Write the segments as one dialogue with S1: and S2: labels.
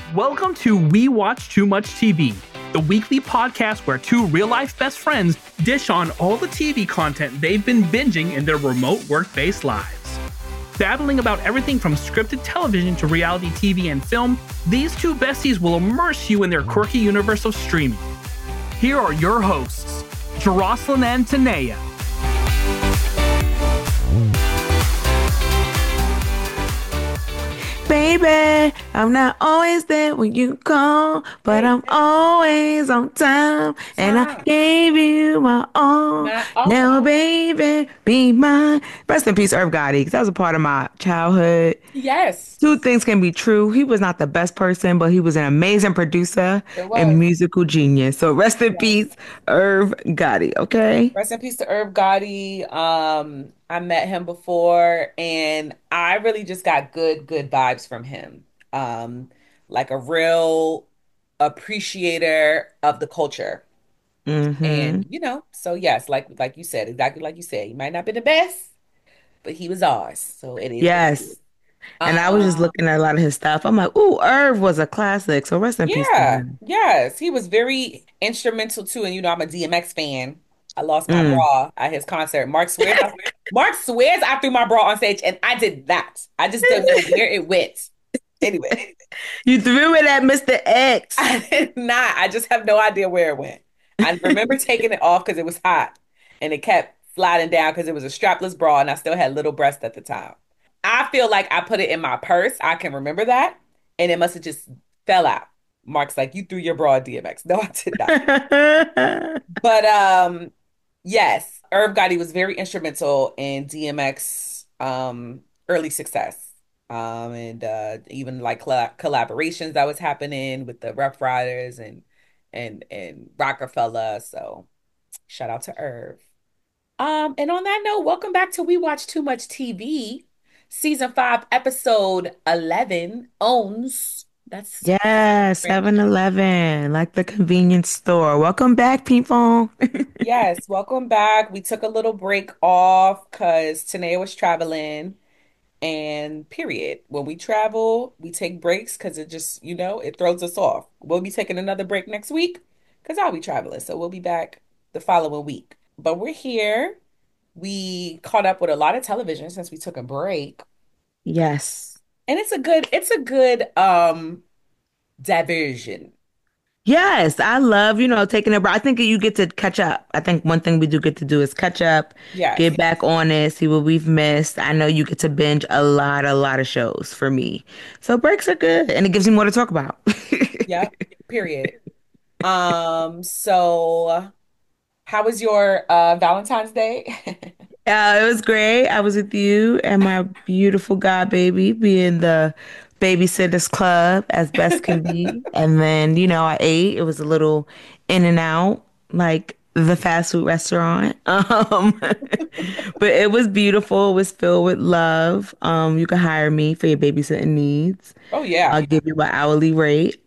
S1: Welcome to We Watch Too Much TV, the weekly podcast where two real life best friends dish on all the TV content they've been binging in their remote work based lives. Babbling about everything from scripted television to reality TV and film, these two besties will immerse you in their quirky universe of streaming. Here are your hosts, Jocelyn and Tanea.
S2: Baby, I'm not always there when you call, but I'm always on time. And I gave you my all. Now, baby, be mine. Rest in peace, Irv Gotti, because that was a part of my childhood.
S3: Yes,
S2: Two things can be true. He was not the best person, but he was an amazing producer
S3: it
S2: and
S3: was.
S2: musical genius. So rest in
S3: Yes.
S2: peace, Irv Gotti, okay?
S3: Rest in peace to Irv Gotti. I met him before, and I really just got good vibes from him. Like a real appreciator of the culture.
S2: Mm-hmm.
S3: And so yes, like you said, exactly like you said, he might not be the best, but he was ours. So it is what it is.
S2: Yes. And I was just
S3: Um,
S2: looking at a lot of his stuff. I'm like, ooh, Irv was a classic. So rest in peace to
S3: Yeah,
S2: him.
S3: yes, he was very instrumental too. And I'm a DMX fan. I lost my
S2: Mm.
S3: bra at his concert. Mark swears I threw my bra on stage, and I did not. I just don't know where it went. Anyway,
S2: You threw it at Mr. X.
S3: I did not. I just have no idea where it went. I remember taking it off because it was hot, and it kept sliding down because it was a strapless bra, and I still had little breasts at the time. I feel like I put it in my purse. I can remember that, and it must have just fell out. Mark's like, you threw your bra at DMX. No, I did not. But yes, Irv Gotti was very instrumental in DMX early success. And even like collaborations that was happening with the Rough Riders and Rockefeller. So shout out to Irv. And on that note, welcome back to We Watch Too Much TV, season 5, episode 11, Owns. That's
S2: Yeah,
S3: French.
S2: 7-Eleven, like the convenience store. Welcome back, people.
S3: Yes, welcome back. We took a little break off because Tanae was traveling, and period. When we travel, we take breaks because it just, it throws us off. We'll be taking another break next week because I'll be traveling. So we'll be back the following week. But we're here. We caught up with a lot of television since we took a break.
S2: Yes.
S3: And it's a good diversion.
S2: Yes, I love, taking a break. I think you get to catch up. I think one thing we do get to do is catch up,
S3: Yes.
S2: get back on it, see what we've missed. I know you get to binge a lot of shows for me. So breaks are good, and it gives you more to talk about.
S3: Yep. Period. So how was your Valentine's Day?
S2: It was great. I was with you and my beautiful god baby being the babysitters club as best can be. And then, I ate. It was a little in and out, like the fast food restaurant. But it was beautiful. It was filled with love. You can hire me for your babysitting needs.
S3: Oh yeah.
S2: I'll give you an hourly rate.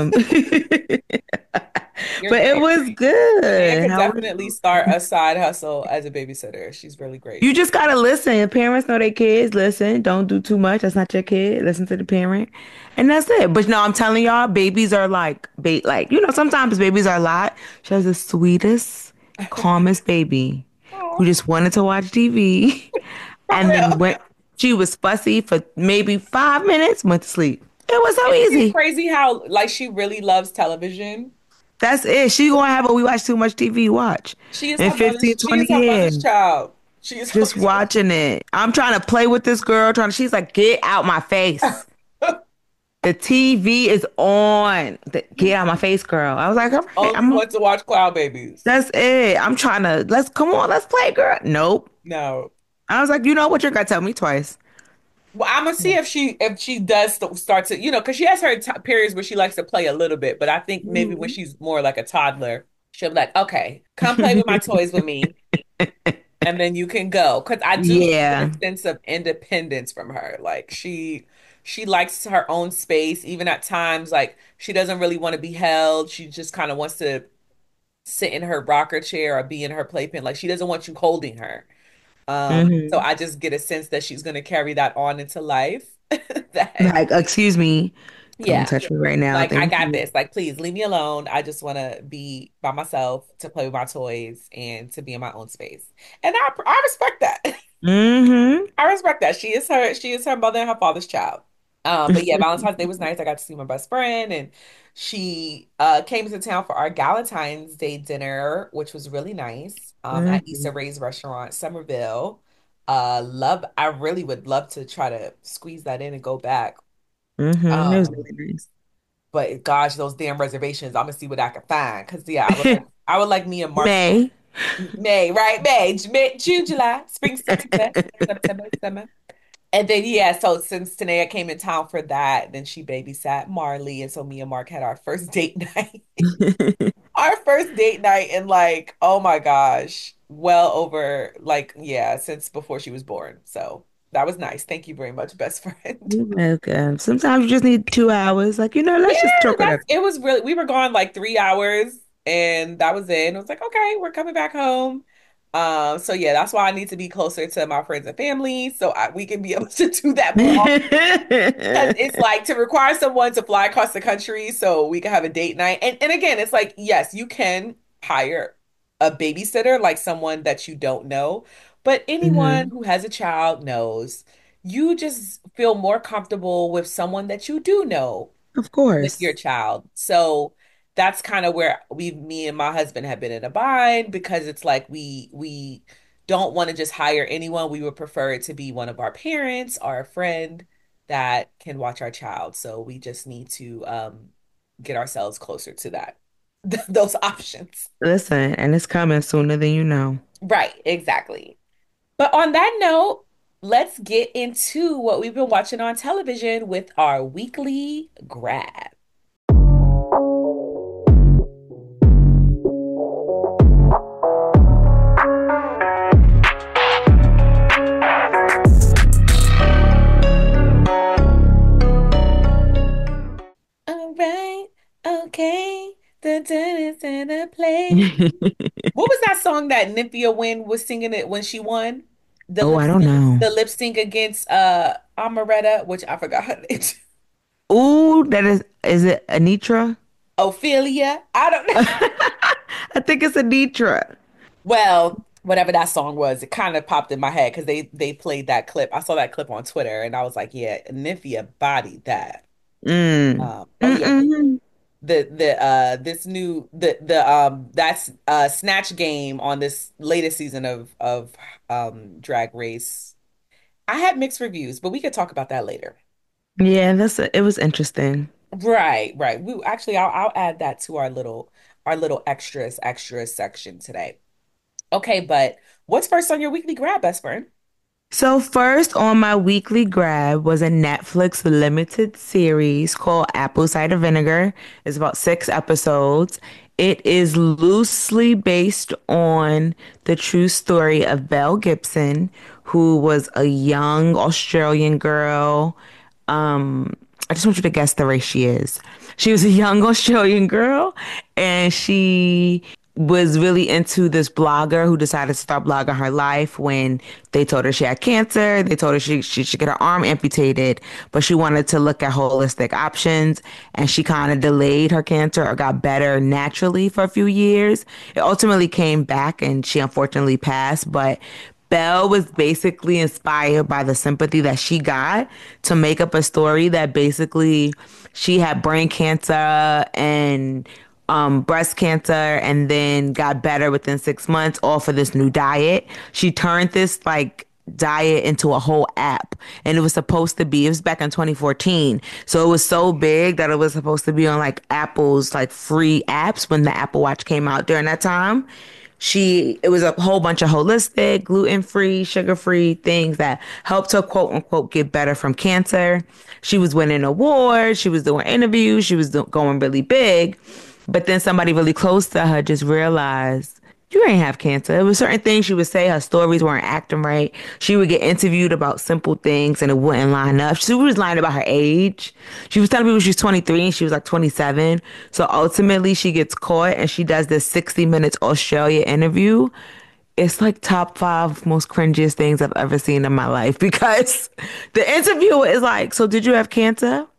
S3: Your
S2: But it was
S3: Tanae
S2: good.
S3: could
S2: How was
S3: definitely start a side hustle as a babysitter. She's really great.
S2: You just gotta listen. Parents know their kids. Listen, don't do too much. That's not your kid. Listen to the parent, and that's it. But no, I'm telling y'all, babies are like sometimes babies are a lot. She was the sweetest, calmest baby
S3: Oh,
S2: who just wanted to watch TV,
S3: for
S2: and then
S3: real.
S2: went. She was fussy for maybe 5 minutes, went to sleep. It was so
S3: Isn't it
S2: easy.
S3: crazy how like she really loves television?
S2: That's it. She gonna have a we watch too much TV watch in 15,
S3: She
S2: 20
S3: is her mother's
S2: years.
S3: child. She is her
S2: Just watching it. I'm trying to play with this girl, she's like, get out my face. The TV is on. Get out my face, girl. I was like, all right,
S3: only wants to watch Cloud Babies.
S2: that's it. I'm trying to, come on, let's play, girl. Nope.
S3: No.
S2: I was like, you know what? You're gonna tell me twice.
S3: Well, I'm gonna see if she does start to, because she has her periods where she likes to play a little bit, but I think maybe when
S2: Mhm.
S3: she's more like a toddler, she'll be like, okay, come play with my toys with me, and then you can go. Because I do get
S2: Yeah.
S3: a sense of independence from her. Like she likes her own space, even at times like she doesn't really want to be held. She just kind of wants to sit in her rocker chair or be in her playpen. Like she doesn't want you holding her. So
S2: Hmm.
S3: I just get a sense that she's gonna carry that on into life. That
S2: Like, excuse me. Don't
S3: Yeah.
S2: touch me right now.
S3: Like, I
S2: Thank
S3: got
S2: you.
S3: this. Like, please leave me alone. I just want to be by myself to play with my toys and to be in my own space. And I respect that.
S2: Mm-hmm.
S3: I respect that. She is her mother and her father's child. But yeah, Valentine's Day was nice. I got to see my best friend, and she came to town for our Valentine's Day dinner, which was really nice. At Issa
S2: Mm-hmm.
S3: Rae's restaurant, Somerville. I really would love to try to squeeze that in and go back.
S2: Mm-hmm. It was
S3: Um,
S2: really nice.
S3: but gosh, those damn reservations, I'm gonna see what I can find. Cause yeah, I would like me and Mark
S2: May.
S3: May, right? May, June, July, spring, September, summer. And then yeah, so since Tanea came in town for that, then she babysat Marley, and so me and Mark had our first date night. Our first date night in like, oh my gosh, well over like yeah, since before she was born. So that was nice. Thank you very much, best friend.
S2: You're welcome. Sometimes you just need 2 hours. Like,
S3: Yeah,
S2: let's just talk it up.
S3: it was really we were gone like 3 hours and that was it. And it was like, okay, we're coming back home. So yeah, that's why I need to be closer to my friends and family so we can be able to do that more often. Because it's like to require someone to fly across the country so we can have a date night. And again, it's like, yes, you can hire a babysitter, like someone that you don't know, but anyone
S2: Hmm.
S3: who has a child knows you just feel more comfortable with someone that you do know
S2: Of
S3: with your
S2: course.
S3: child. So that's kind of where me and my husband have been in a bind because it's like we don't want to just hire anyone. We would prefer it to be one of our parents or a friend that can watch our child. So we just need to get ourselves closer to that those options.
S2: Listen, and it's coming sooner than you know.
S3: Right, exactly. But on that note, let's get into what we've been watching on television with our weekly grab. All right, okay. The tennis in the play. What was that song that Nymphia Wynn was singing it when she won? The
S2: Oh,
S3: lip
S2: I don't know.
S3: the lip sync against Amaretta, which I forgot her name.
S2: Ooh, is it Anitra?
S3: Ophelia. I don't know.
S2: I think it's Anitra.
S3: Well, whatever that song was, it kind of popped in my head because they played that clip. I saw that clip on Twitter and I was like, yeah, Nymphia bodied that.
S2: Mm.
S3: Oh yeah,
S2: Mm-mm.
S3: the this new the that's Snatch Game on this latest season of Drag Race. I had mixed reviews, but we could talk about that later.
S2: Yeah, it was interesting.
S3: Right, right. We actually I'll add that to our little extras section today. Okay, but what's first on your weekly grab, best friend?
S2: So first on my weekly grab was a Netflix limited series called Apple Cider Vinegar. It's about 6 episodes. It is loosely based on the true story of Belle Gibson, who was a young Australian girl. I just want you to guess the race she is. She was a young Australian girl, and she was really into this blogger who decided to start blogging her life when they told her she had cancer. They told her she should get her arm amputated, but she wanted to look at holistic options, and she kind of delayed her cancer or got better naturally for a few years. It ultimately came back, and she unfortunately passed, but Belle was basically inspired by the sympathy that she got to make up a story that basically she had brain cancer and breast cancer and then got better within 6 months, all for this new diet. She turned this like diet into a whole app, and it was back in 2014, so it was so big that it was supposed to be on like Apple's like free apps when the Apple Watch came out during that time. It was a whole bunch of holistic, gluten-free, sugar-free things that helped her quote unquote get better from cancer. She was winning awards, she was doing interviews, going really big. But then somebody really close to her just realized you ain't have cancer. There was certain things she would say, her stories weren't acting right. She would get interviewed about simple things and it wouldn't line up. She was lying about her age. She was telling people she was 23 and she was like 27. So ultimately she gets caught and she does this 60 minutes Australia interview. It's like top 5 most cringiest things I've ever seen in my life because the interviewer is like, so did you have cancer?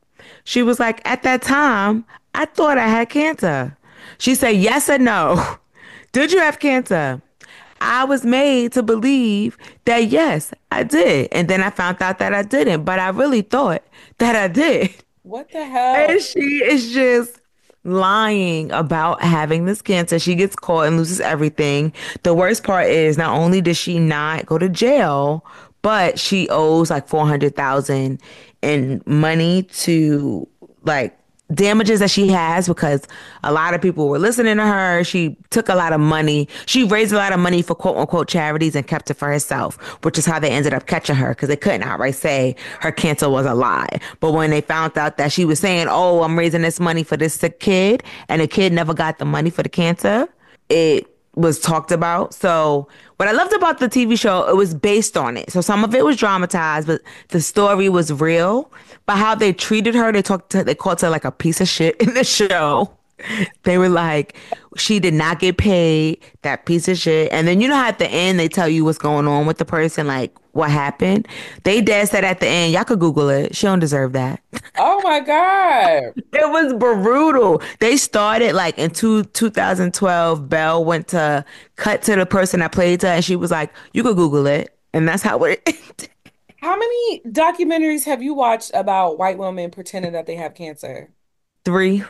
S2: She was like, at that time, I thought I had cancer. She said, yes or no. Did you have cancer? I was made to believe that yes, I did. And then I found out that I didn't, but I really thought that I did.
S3: What the hell?
S2: And she is just lying about having this cancer. She gets caught and loses everything. The worst part is not only did she not go to jail, but she owes like 400,000 in money to like damages that she has because a lot of people were listening to her. She took a lot of money. She raised a lot of money for quote unquote charities and kept it for herself, which is how they ended up catching her because they couldn't outright say her cancer was a lie. But when they found out that she was saying, oh, I'm raising this money for this sick kid, and the kid never got the money for the cancer, it was talked about. So what I loved about the TV show, it was based on it. So some of it was dramatized, but the story was real. But how they treated her, they called her like a piece of shit in the show. They were like, she did not get paid, that piece of shit. And then you know how at the end they tell you what's going on with the person, like what happened. They dead said at the end, y'all could Google it. She don't deserve that.
S3: Oh my God.
S2: It was brutal. They started like in 2012. Belle went to cut to the person that played her, and she was like, "You could Google it," and that's how it ended.
S3: How many documentaries have you watched about white women pretending that they have cancer?
S2: Three,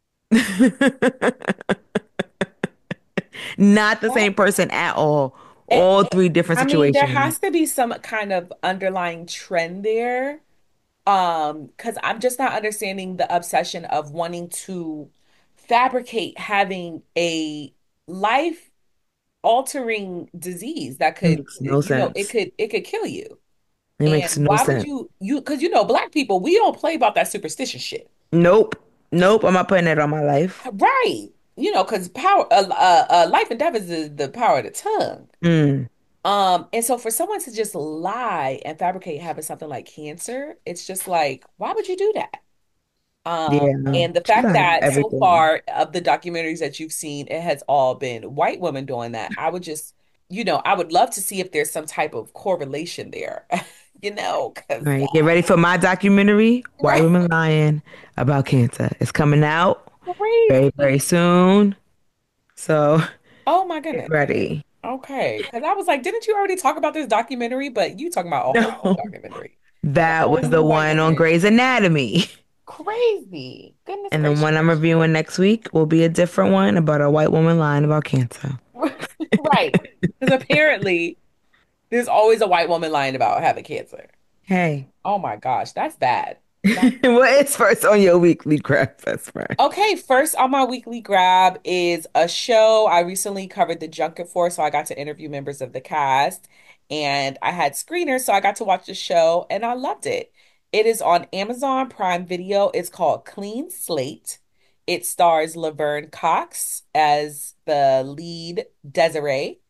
S2: not the
S3: What?
S2: same person at all.
S3: Eh,
S2: All three different
S3: I mean, there
S2: situations.
S3: has to be some kind of underlying trend there. Because I'm just not understanding the obsession of wanting to fabricate having a life altering disease that
S2: It
S3: could,
S2: makes no sense.
S3: it could kill you.
S2: It makes
S3: And
S2: no
S3: why would
S2: sense.
S3: because black people, we don't play about that superstition shit.
S2: Nope, nope. I'm not putting it on my life.
S3: Right. Because life and death is the power of the tongue.
S2: Mm,
S3: And so for someone to just lie and fabricate having something like cancer, it's just like, why would you do that?
S2: yeah, no.
S3: And the
S2: She
S3: fact
S2: lied
S3: that so
S2: everything.
S3: far of the documentaries that you've seen, it has all been white women doing that. I would just, I would love to see if there's some type of correlation there,
S2: All
S3: because
S2: right, get ready for my documentary, White
S3: right,
S2: Women Lying About Cancer. It's coming out very,
S3: crazy.
S2: very soon. So
S3: Oh my
S2: get
S3: goodness.
S2: ready.
S3: Okay, because I was like, didn't you already talk about this documentary? But you talking about a whole new
S2: No,
S3: documentary and a
S2: that
S3: whole
S2: was the
S3: new white
S2: one on
S3: woman.
S2: Grey's Anatomy.
S3: Crazy. Goodness
S2: And the
S3: gracious.
S2: one I'm reviewing next week will be a different one about a white woman lying about cancer.
S3: Right. Because apparently there's always a white woman lying about having cancer.
S2: Hey,
S3: Oh my gosh, that's bad.
S2: what is first on your weekly grab, best friend?
S3: Okay, first on my weekly grab is a show I recently covered the junket for, so I got to interview members of the cast, and I had screeners, so I got to watch the show, and I loved it. It is on Amazon Prime Video. It's called Clean Slate. It stars Laverne Cox as the lead Desiree,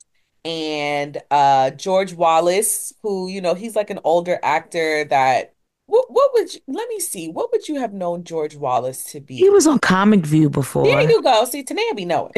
S3: and George Wallace, who, he's like an older actor that what would you, let me see, what would you have known George Wallace to
S2: He
S3: be?
S2: was on Comic View
S3: There
S2: before.
S3: you go. See, Tanea be knowing.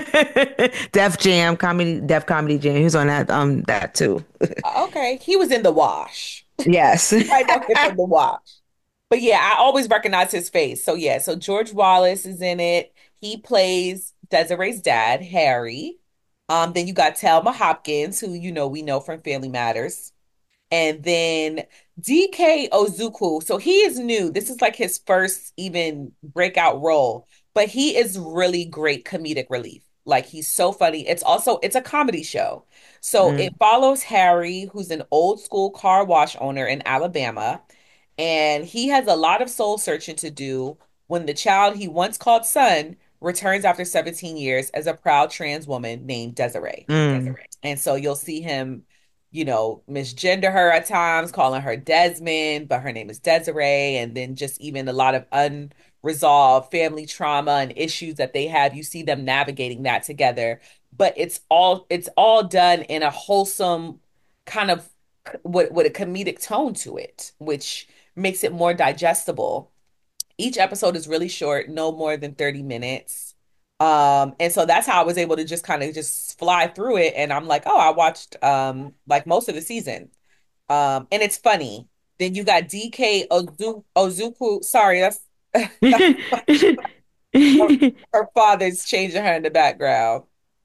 S2: Def Comedy Jam. He was on that too.
S3: Okay, he was in The Wash.
S2: Yes.
S3: I know him from The Wash. But yeah, I always recognize his face. So yeah, so George Wallace is in it. He plays Desiree's dad, Harry. Then you got Thelma Hopkins, who we know from Family Matters. And then DK Ozuku. So he is new. This is like his first even breakout role, but he is really great comedic relief. Like he's so funny. It's a comedy show. So it
S2: Mm,
S3: follows Harry, who's an old school car wash owner in Alabama, and he has a lot of soul searching to do when the child he once called son returns after 17 years as a proud trans woman named Desiree.
S2: mm,
S3: And so you'll see him, misgender her at times, calling her Desmond, but her name is Desiree. And then just even a lot of unresolved family trauma and issues that they have. You see them navigating that together. But it's all done in a wholesome kind of with a comedic tone to it, which makes it more digestible. Each episode is really short, no more than 30 minutes. And so that's how I was able to just kind of just fly through it. And I'm like, oh, I watched like most of the season. And it's funny. Then you got DK Ozuku. Sorry, that's her, her father's changing her in the background.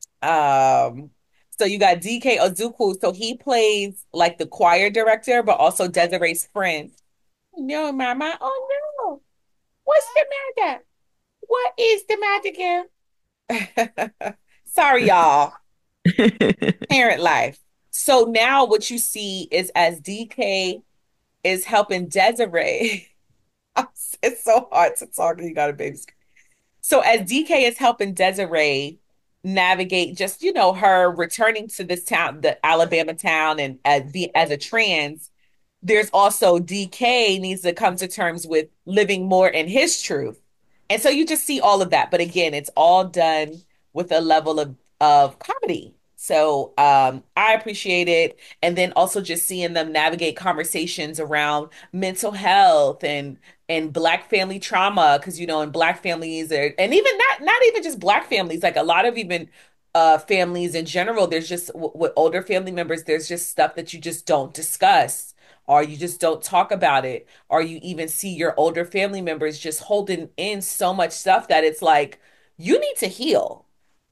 S3: Um, so you got DK Ozuku. So he plays like the choir director, but also Desiree's friend. No, Mama. Oh no. What's the matter? What is the matter, girl? Sorry, y'all. Parent life. So now what you see is as DK is helping Desiree. It's so hard to talk when you got a baby. So as DK is helping Desiree navigate just, her returning to this town, the Alabama town, and as a trans, there's also DK needs to come to terms with living more in his truth. And so you just see all of that. But again, it's all done with a level of comedy. So I appreciate it. And then also just seeing them navigate conversations around mental health and Black family trauma. Because, in Black families and even not even just Black families, like a lot of even families in general, there's just with older family members, there's just stuff that you just don't discuss or you just don't talk about it, or you even see your older family members just holding in so much stuff that it's like you need to heal.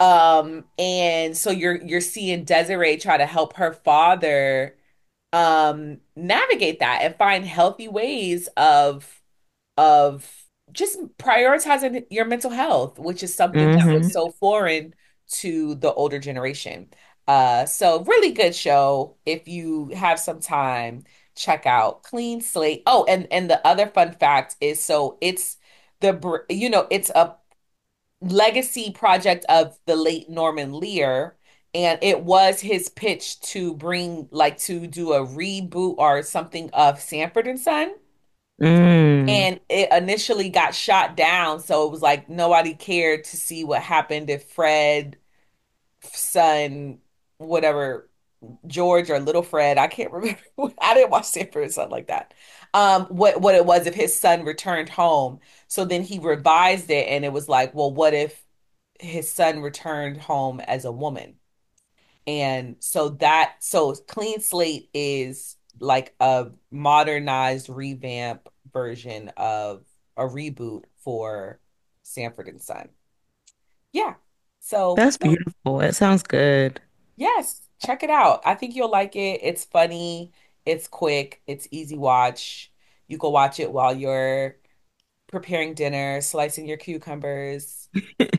S3: And so you're seeing Desiree try to help her father navigate that and find healthy ways of just prioritizing your mental health, which is something that was
S2: Hmm.
S3: so foreign to the older generation. So really good show. If you have some time, check out Clean Slate. Oh, and the other fun fact is so it's a legacy project of the late Norman Lear. And it was his pitch to to do a reboot or something of Sanford and Son.
S2: Mm.
S3: And it initially got shot down. So it was like nobody cared to see what happened if Fred's son, whatever, George or Little Fred, I can't remember. I didn't watch Sanford and Son like that. What it was if his son returned home. So then he revised it and it was like, well, what if his son returned home as a woman? And so Clean Slate is like a modernized revamp version of a reboot for Sanford and Son. Yeah. So
S2: That's beautiful. It sounds good.
S3: yes, check it out. I think you'll like it. It's funny, it's quick, it's easy watch. You can watch it while you're preparing dinner, slicing your cucumbers.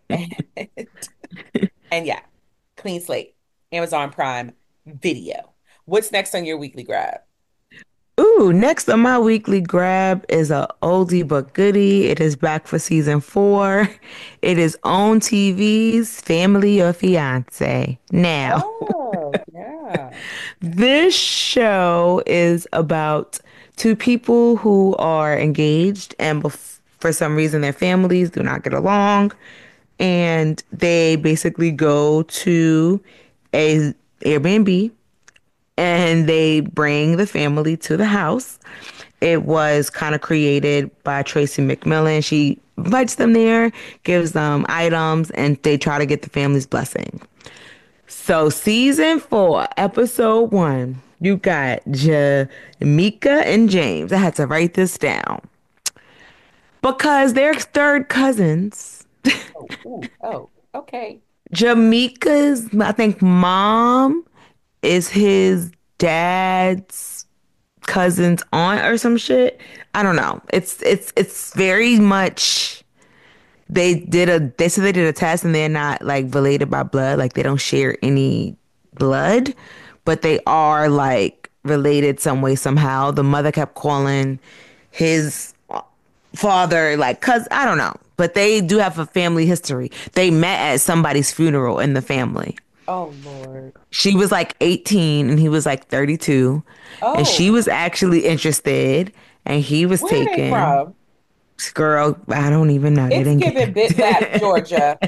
S3: And yeah, Clean Slate, Amazon Prime Video. What's next on your weekly grab?
S2: Ooh, next on my weekly grab is a oldie but goodie. It is back for season 4. It is on TV's Family or Fiance. Now,
S3: Oh, yeah.
S2: this show is about two people who are engaged and for some reason their families do not get along, and they basically go to a Airbnb and they bring the family to the house. It was kind of created by Tracy McMillan. She invites them there, gives them items, and they try to get the family's blessing. So, season 4, episode 1, you got Jamaica and James. I had to write this down because they're third cousins.
S3: Oh, ooh, oh, okay.
S2: Jamaica's, I think, mom is his dad's cousin's aunt or some shit. I don't know. It's very much they said they did a test and they're not like related by blood, like they don't share any blood, but they are like related some way somehow. The mother kept calling his father like cuz I don't know, but they do have a family history. They met at somebody's funeral in the family.
S3: Oh, Lord.
S2: She was like 18 and he was like 32, and she
S3: Oh,
S2: was actually interested and he was
S3: where are they
S2: taken.
S3: from?
S2: Girl, I don't even know. They
S3: It's
S2: didn't
S3: giving Bit Bap,
S2: get
S3: Georgia.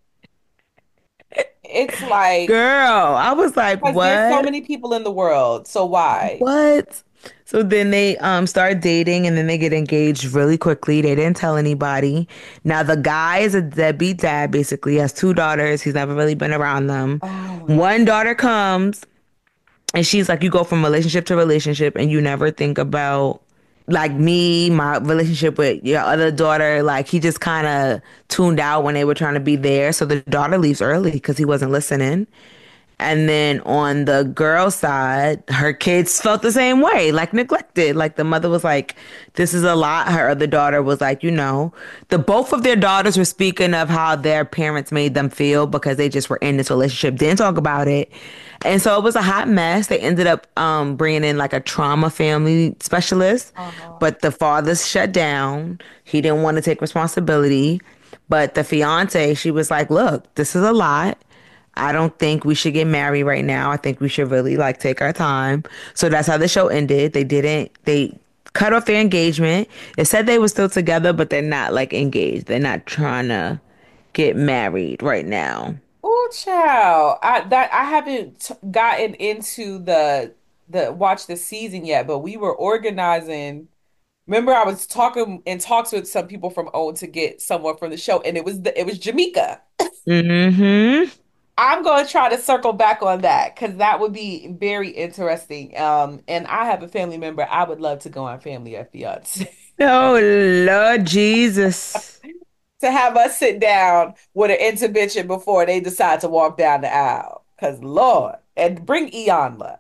S3: It's like,
S2: Girl, I was like,
S3: because there's so
S2: what?
S3: many people in the world. So why?
S2: What? So then they start dating and then they get engaged really quickly. They didn't tell anybody. Now the guy is a deadbeat dad, basically. He has two daughters. He's never really been around them.
S3: Oh my God.
S2: One daughter comes and she's like, you go from relationship to relationship and you never think about like me, my relationship with your other daughter, like he just kind of tuned out when they were trying to be there. So the daughter leaves early because he wasn't listening. And then on the girl side, her kids felt the same way, like neglected. Like the mother was like, this is a lot. Her other daughter was like, the both of their daughters were speaking of how their parents made them feel because they just were in this relationship, didn't talk about it. And so it was a hot mess. They ended up bringing in like a trauma family specialist,
S3: Uh-huh.
S2: but the father shut down. He didn't want to take responsibility. But the fiance, she was like, look, this is a lot. I don't think we should get married right now. I think we should really like take our time. So that's how the show ended. They cut off their engagement. It said they were still together, but they're not like engaged. They're not trying to get married right now.
S3: Oh, child. I haven't gotten into the watch the season yet, but we were organizing. Remember, I was talking in talks with some people from OWN to get someone from the show, and it was Jamaica.
S2: Mm-hmm.
S3: I'm going to try to circle back on that because that would be very interesting. And I have a family member. I would love to go on Family of Fiance
S2: Oh, Lord Jesus.
S3: to have us sit down with an intervention before they decide to walk down the aisle. Because Lord, and bring Iyanla.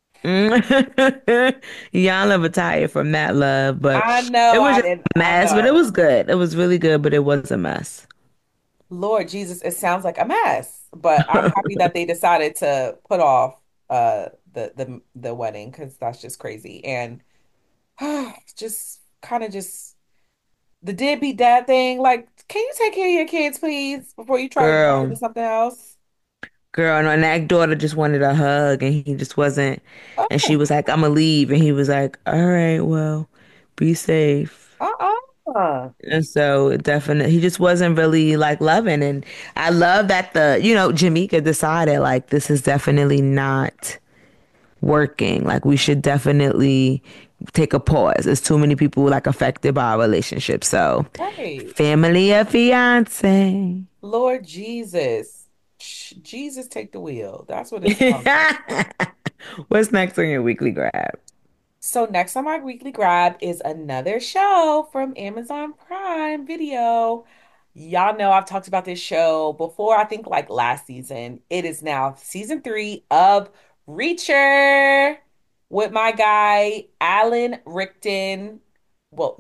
S2: Yana retired from that love, but
S3: I know
S2: it was
S3: I
S2: just
S3: didn't.
S2: a
S3: I
S2: mess, but it
S3: know.
S2: was good. It was really good, but it was a mess.
S3: Lord Jesus, it sounds like a mess. But I'm happy that they decided to put off the wedding because that's just crazy. And just kind of just the deadbeat dad thing. Like, can you take care of your kids, please, before you try to jump
S2: Girl.
S3: into something else?
S2: Girl, and that daughter just wanted a hug and he just wasn't. And she
S3: Oh,
S2: was like, I'm gonna leave. And he was like, all right, well, be safe.
S3: uh-uh.
S2: And so it definitely, he just wasn't really like loving. And I love that Jamaica decided like, this is definitely not working. Like, we should definitely take a pause. There's too many people like affected by our relationship. So,
S3: Right.
S2: family of fiance.
S3: Lord Jesus. Jesus, take the wheel. That's what it sounds like.
S2: What's next on your weekly grab?
S3: So next on my weekly grab is another show from Amazon Prime Video. Y'all know I've talked about this show before, I think like last season. It is now season 3 of Reacher with my guy Alan Rickton. Well,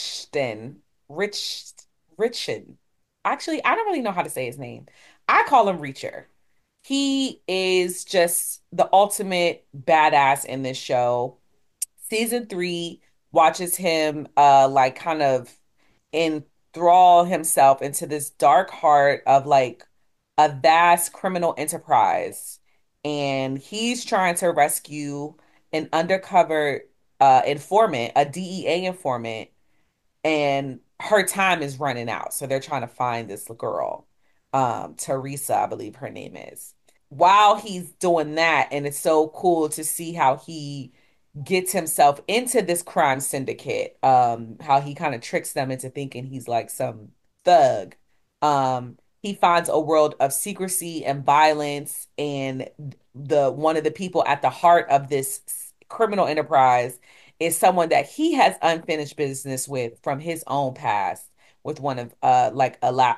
S3: Rich Richon. Actually, I don't really know how to say his name. I call him Reacher. He is just the ultimate badass in this show. Season 3 watches him like kind of enthrall himself into this dark heart of like a vast criminal enterprise, and he's trying to rescue an undercover informant, a DEA informant, and her time is running out. So they're trying to find this girl, Teresa, I believe her name is. While he's doing that, and it's so cool to see how he gets himself into this crime syndicate, how he kind of tricks them into thinking he's like some thug. He finds a world of secrecy and violence, and the one of the people at the heart of this criminal enterprise is someone that he has unfinished business with from his own past, with one of like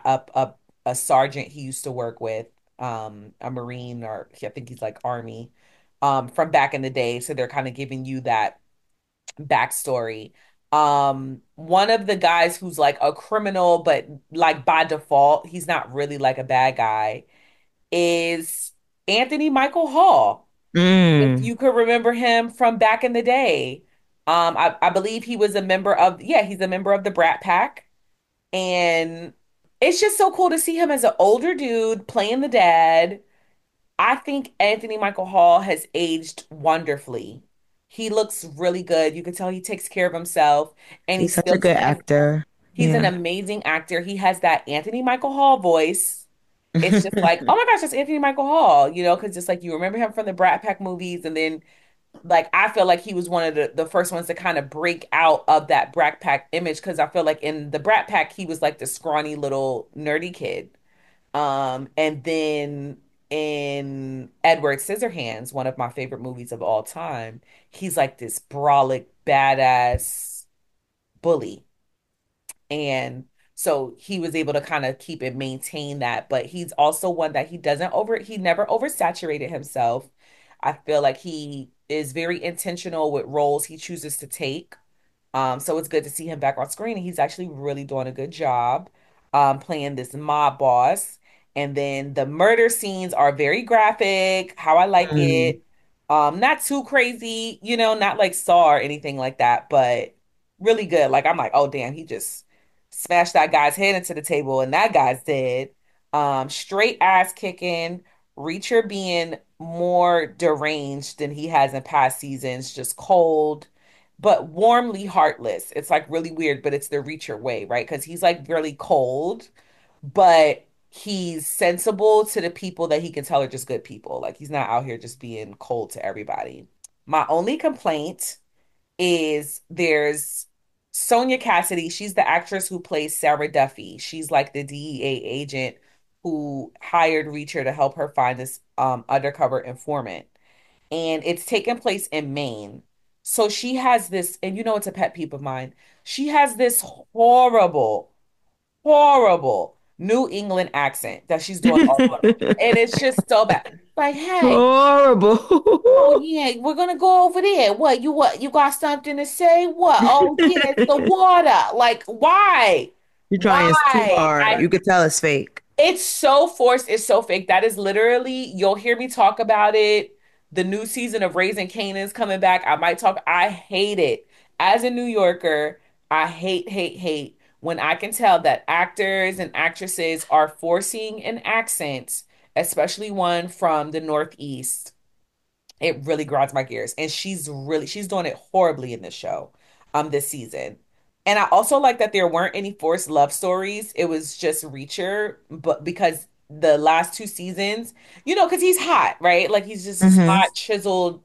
S3: a sergeant he used to work with, a Marine, or I think he's like Army, from back in the day. So they're kind of giving you that backstory. One of the guys who's like a criminal, but like by default, he's not really like a bad guy, is Anthony Michael Hall. If
S2: Mm.
S3: you could remember him from back in the day. I believe he was a member of, yeah, he's a member of the Brat Pack. And it's just so cool to see him as an older dude playing the dad. I think Anthony Michael Hall has aged wonderfully. He looks really good. You can tell he takes care of himself, and
S2: He's such a good actor.
S3: he's an
S2: Yeah.
S3: amazing actor. He has that Anthony Michael Hall voice. It's just like, oh my gosh, that's Anthony Michael Hall, because just like you remember him from the Brat Pack movies, and then like I feel like he was one of the first ones to kind of break out of that Brat Pack image, because I feel like in the Brat Pack he was like the scrawny little nerdy kid. And then in Edward Scissorhands, one of my favorite movies of all time, he's like this brolic, badass. bully. And so he was able to kind of keep and maintain that. But he's also one that he never oversaturated himself. I feel like he is very intentional with roles he chooses to take. So it's good to see him back on screen, and he's actually really doing a good job playing this mob boss. And then the murder scenes are very graphic, how I like
S2: Mm.
S3: it. Not too crazy, not like Saw or anything like that, but really good. Like I'm like, oh damn, he just smashed that guy's head into the table, and that guy's dead. Straight ass kicking, Reacher being more deranged than he has in past seasons, just cold but warmly heartless. It's like really weird, but it's the Reacher way, right? Because he's like really cold, but he's sensible to the people that he can tell are just good people. Like he's not out here just being cold to everybody. My only complaint is there's Sonia Cassidy. She's the actress who plays Sarah Duffy. She's like the DEA agent who hired Reacher to help her find this undercover informant, and it's taken place in Maine. So she has this, and it's a pet peeve of mine. She has this horrible, horrible New England accent that she's doing all over. And it's just so bad. Like, hey,
S2: Horrible.
S3: oh yeah, we're gonna go over there. What? You got something to say? What? Oh yeah, it's the water. Like, why?
S2: You're trying too
S3: Why?
S2: hard. You could tell it's fake.
S3: It's so forced. It's so fake. That is literally, you'll hear me talk about it. The new season of Raising Kanan coming back. I might talk. I hate it. As a New Yorker, I hate, hate, hate when I can tell that actors and actresses are forcing an accent, especially one from the Northeast. It really grinds my gears. And she's doing it horribly in this show, this season. And I also like that there weren't any forced love stories. It was just Reacher, but because the last two seasons, because he's hot, right? Like he's just this
S2: Hmm.
S3: hot, chiseled,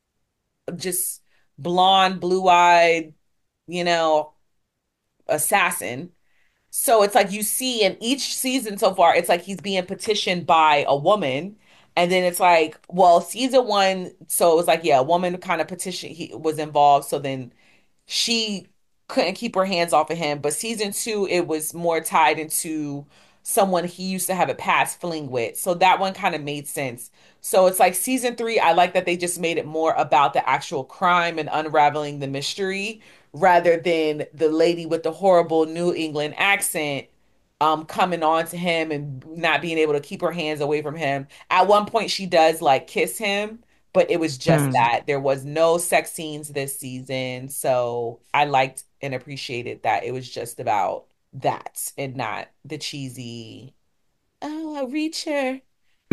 S3: just blonde, blue-eyed, you know, assassin. So it's like you see in each season so far, it's like he's being petitioned by a woman. And then it's like, well, season one, so it was like, yeah, a woman kind of petition he was involved. So then she couldn't keep her hands off of him. But season two, it was more tied into someone he used to have a past fling with. So that one kind of made sense. So it's like season three, I like that they just made it more about the actual crime and unraveling the mystery rather than the lady with the horrible New England accent coming on to him and not being able to keep her hands away from him. At one point she does like kiss him, but it was just
S2: Hmm.
S3: that. There was no sex scenes this season. So I liked and appreciated that it was just about that and not the cheesy, oh, a Reacher.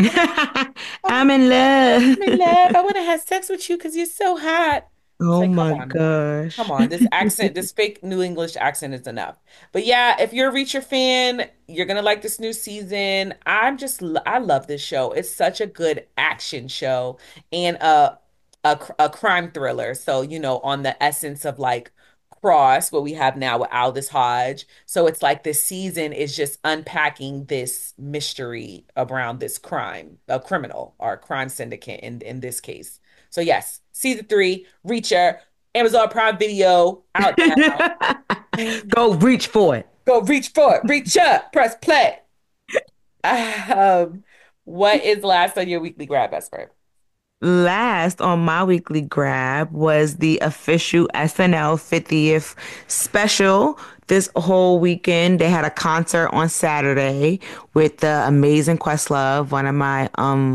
S2: I'm
S3: Oh,
S2: in love.
S3: I'm in love. I want to have sex with you because you're so hot. It's
S2: Oh
S3: like,
S2: my
S3: come
S2: gosh.
S3: on. This accent, this fake New English accent is enough. But yeah, if you're a Reacher fan, you're gonna like this new season. I love this show. It's such a good action show and a crime thriller. So, on the essence of like Cross, what we have now with Aldous Hodge. So it's like this season is just unpacking this mystery around this crime, a criminal or a crime syndicate in this case. So yes, season three, Reacher, Amazon Prime Video out now.
S2: Go reach for it.
S3: Go reach for it, reach up, press play. Um, what is last on your weekly grab, best friend?
S2: Last on my weekly grab was the official SNL 50th special. This whole weekend, they had a concert on Saturday with the amazing Questlove. One of my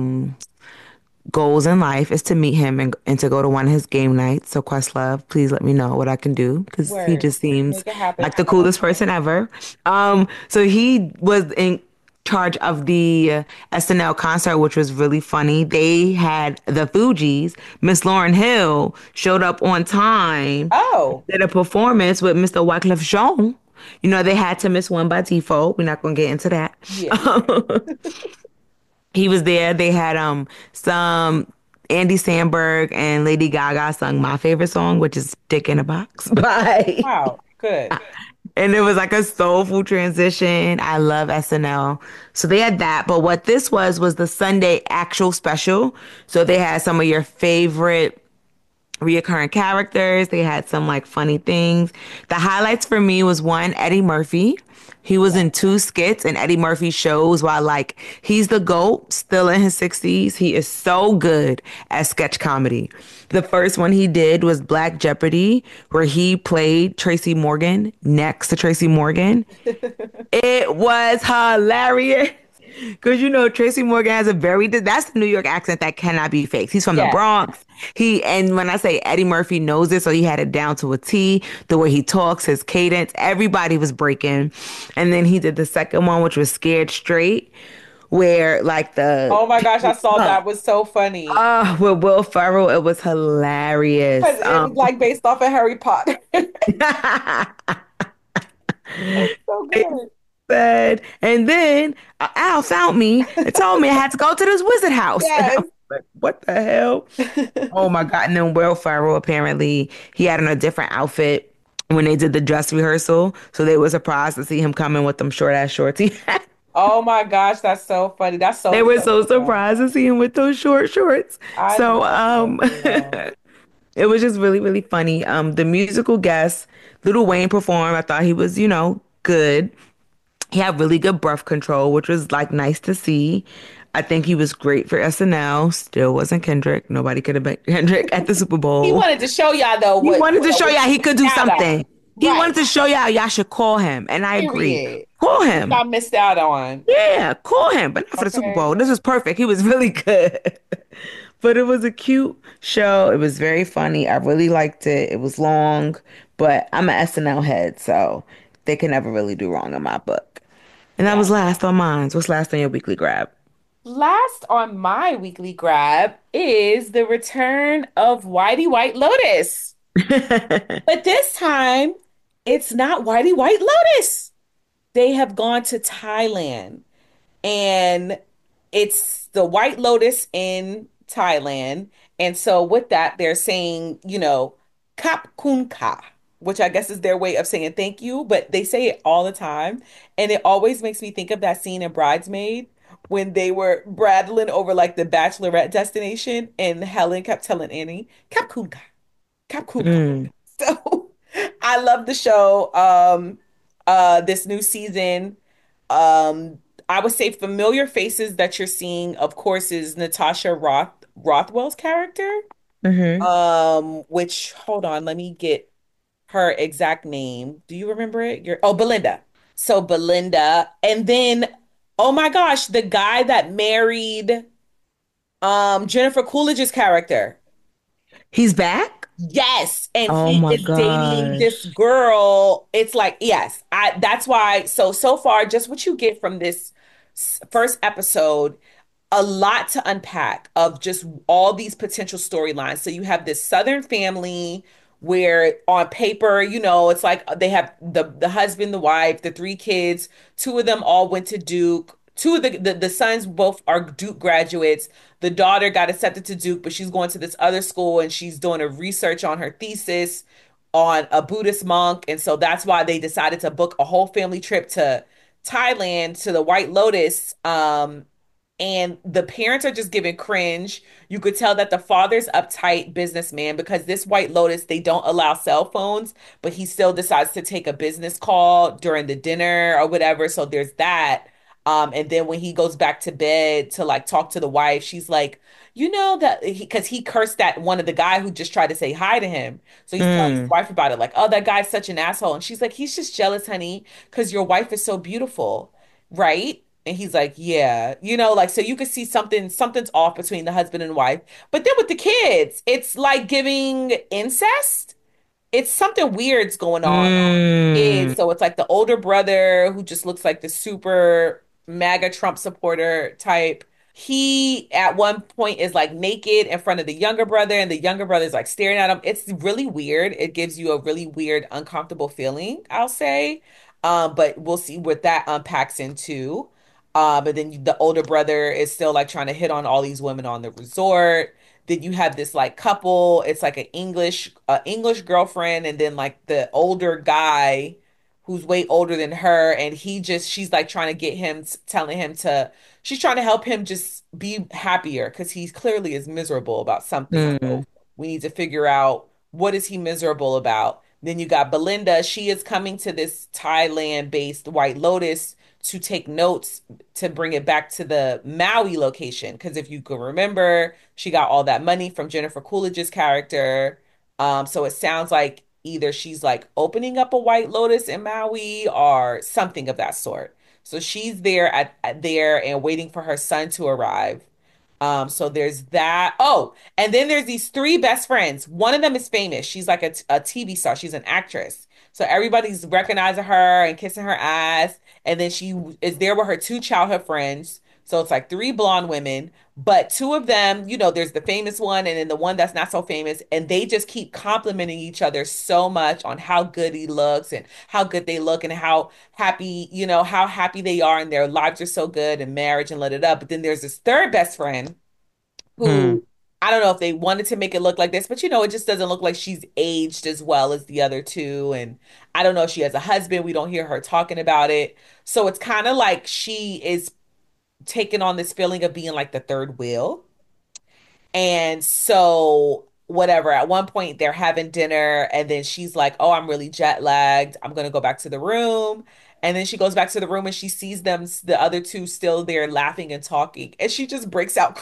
S2: goals in life is to meet him and to go to one of his game nights. So Questlove, please let me know what I can do because he
S3: Word.
S2: just seems
S3: Make it happen.
S2: like the coolest person ever. So he was in charge of the SNL concert, which was really funny. They had the Fugees. Miss Lauryn Hill showed up on time,
S3: Oh,
S2: did a performance with Mr. Wyclef Jean. They had to miss one by default. We're not gonna get into that.
S3: yeah.
S2: He was there. They had some Andy Samberg and Lady Gaga sung my favorite song, which is "Dick in a Box" by,
S3: Wow, good.
S2: and it was like a soulful transition. I love SNL, so they had that. But what this was the Sunday actual special. So they had some of your favorite reoccurring characters. They had some like funny things. The highlights for me was one, Eddie Murphy. He was in two skits and Eddie Murphy shows while like he's the GOAT, still in his 60s. He is so good at sketch comedy. The first one he did was Black Jeopardy, where he played Tracy Morgan next to Tracy Morgan. It was hilarious. Because you know Tracy Morgan has a very that's the New York accent that cannot be faked. He's from the
S3: Yeah.
S2: Bronx. And when I say Eddie Murphy knows it, so he had it down to a T. The way he talks, his cadence, everybody was breaking. And then he did the second one, which was Scared Straight, where like the
S3: Oh my gosh, I saw that was so funny.
S2: with Will Ferrell, it was hilarious.
S3: Because it was like based off of Harry Potter. So good.
S2: Said, and then Al found me and told me I had to go to this wizard house. And I
S3: Yes.
S2: was like, what the hell? Oh my God. And then Will Ferrell, apparently, he had on a different outfit when they did the dress rehearsal. So they were surprised to see him coming with them short ass shorts he had.
S3: Oh my gosh, that's so funny. That's so
S2: They were
S3: funny.
S2: so surprised to see him with those short shorts.
S3: I
S2: So
S3: love that.
S2: it was just really, really funny. The musical guest, Lil Wayne performed. I thought he was, good. He had really good breath control, which was like nice to see. I think he was great for SNL. Still wasn't Kendrick. Nobody could have been Kendrick at the Super
S3: He
S2: Bowl.
S3: wanted to show y'all though
S2: He wanted to show
S3: what
S2: y'all he could do
S3: missed out on.
S2: something. He
S3: Right.
S2: wanted to show y'all should call him. And I agree.
S3: Period.
S2: Call him.
S3: I missed out on.
S2: Yeah, call him. But not for the Super
S3: Okay.
S2: Bowl. This was perfect. He was really good. But it was a cute show. It was very funny. I really liked it. It was long, but I'm an SNL head, so they can never really do wrong in my book. And that
S3: Yeah.
S2: was last on mine. What's last on your weekly grab?
S3: Last on my weekly grab is the return of Whitey White Lotus. But this time, it's not Whitey White Lotus. They have gone to Thailand, and it's the White Lotus in Thailand. And so with that, they're saying, Kap Kun Ka, which I guess is their way of saying thank you, but they say it all the time. And it always makes me think of that scene in Bridesmaid when they were braddling over like the bachelorette destination, and Helen kept telling Annie, Kap Kun Ka, Kap Kun Ka.
S2: Mm.
S3: So I love the show. This new season. I would say familiar faces that you're seeing, of course, is Natasha Rothwell's character.
S2: Hmm.
S3: Which hold on, let me get her exact name. Do you remember it? Belinda. So Belinda, and then oh my gosh, the guy that married Jennifer Coolidge's character.
S2: He's back?
S3: Yes, and
S2: Oh
S3: he
S2: my
S3: is dating this
S2: gosh.
S3: girl. It's like, yes, I that's why so far just what you get from this first episode, a lot to unpack of just all these potential storylines. So you have this Southern family where on paper, it's like they have the husband, the wife, the three kids, two of them all went to Duke. Two of the sons both are Duke graduates. The daughter got accepted to Duke, but she's going to this other school and she's doing a research on her thesis on a Buddhist monk. And so that's why they decided to book a whole family trip to Thailand to the White Lotus. And the parents are just giving cringe. You could tell that the father's uptight businessman because this White Lotus, they don't allow cell phones, but he still decides to take a business call during the dinner or whatever. So there's that. And then when he goes back to bed to like talk to the wife, she's like, that because he cursed at one of the guy who just tried to say hi to him. So he's telling his
S2: Mm.
S3: wife about it, like, oh, that guy's such an asshole. And she's like, he's just jealous, honey, because your wife is so beautiful, right? And he's like, yeah, like so you could see something's off between the husband and wife. But then with the kids, it's like giving incest. It's something weird's going on.
S2: Mm.
S3: So it's like the older brother who just looks like the super MAGA Trump supporter type. He at one point is like naked in front of the younger brother, and the younger brother is like staring at him. It's really weird. It gives you a really weird, uncomfortable feeling, I'll say. But we'll see what that unpacks into. But then the older brother is still like trying to hit on all these women on the resort. Then you have this like couple, it's like an English girlfriend, and then like the older guy who's way older than her, and she's like trying to get him, telling him to, she's trying to help him just be happier because he clearly is miserable about something.
S2: Mm.
S3: So We need to figure out what is he miserable about. Then you got Belinda. She is coming to this Thailand-based White Lotus to take notes to bring it back to the Maui location. Because if you can remember, she got all that money from Jennifer Coolidge's character. So it sounds like either she's like opening up a White Lotus in Maui or something of that sort. So she's there at there and waiting for her son to arrive. So there's that. Oh, and then there's these three best friends. One of them is famous. She's like a TV star. She's an actress. So everybody's recognizing her and kissing her ass. And then she is there with her two childhood friends. So it's like three blonde women, but two of them, there's the famous one and then the one that's not so famous. And they just keep complimenting each other so much on how good he looks and how good they look and how happy they are and their lives are so good and marriage and let it up. But then there's this third best friend
S2: Hmm.
S3: who I don't know if they wanted to make it look like this, but it just doesn't look like she's aged as well as the other two. And I don't know if she has a husband. We don't hear her talking about it. So it's kind of like she is taking on this feeling of being like the third wheel. And so, whatever, at one point they're having dinner, and then she's like, oh, I'm really jet lagged. I'm going to go back to the room. And then she goes back to the room and she sees them, the other two, still there laughing and talking. And she just breaks out.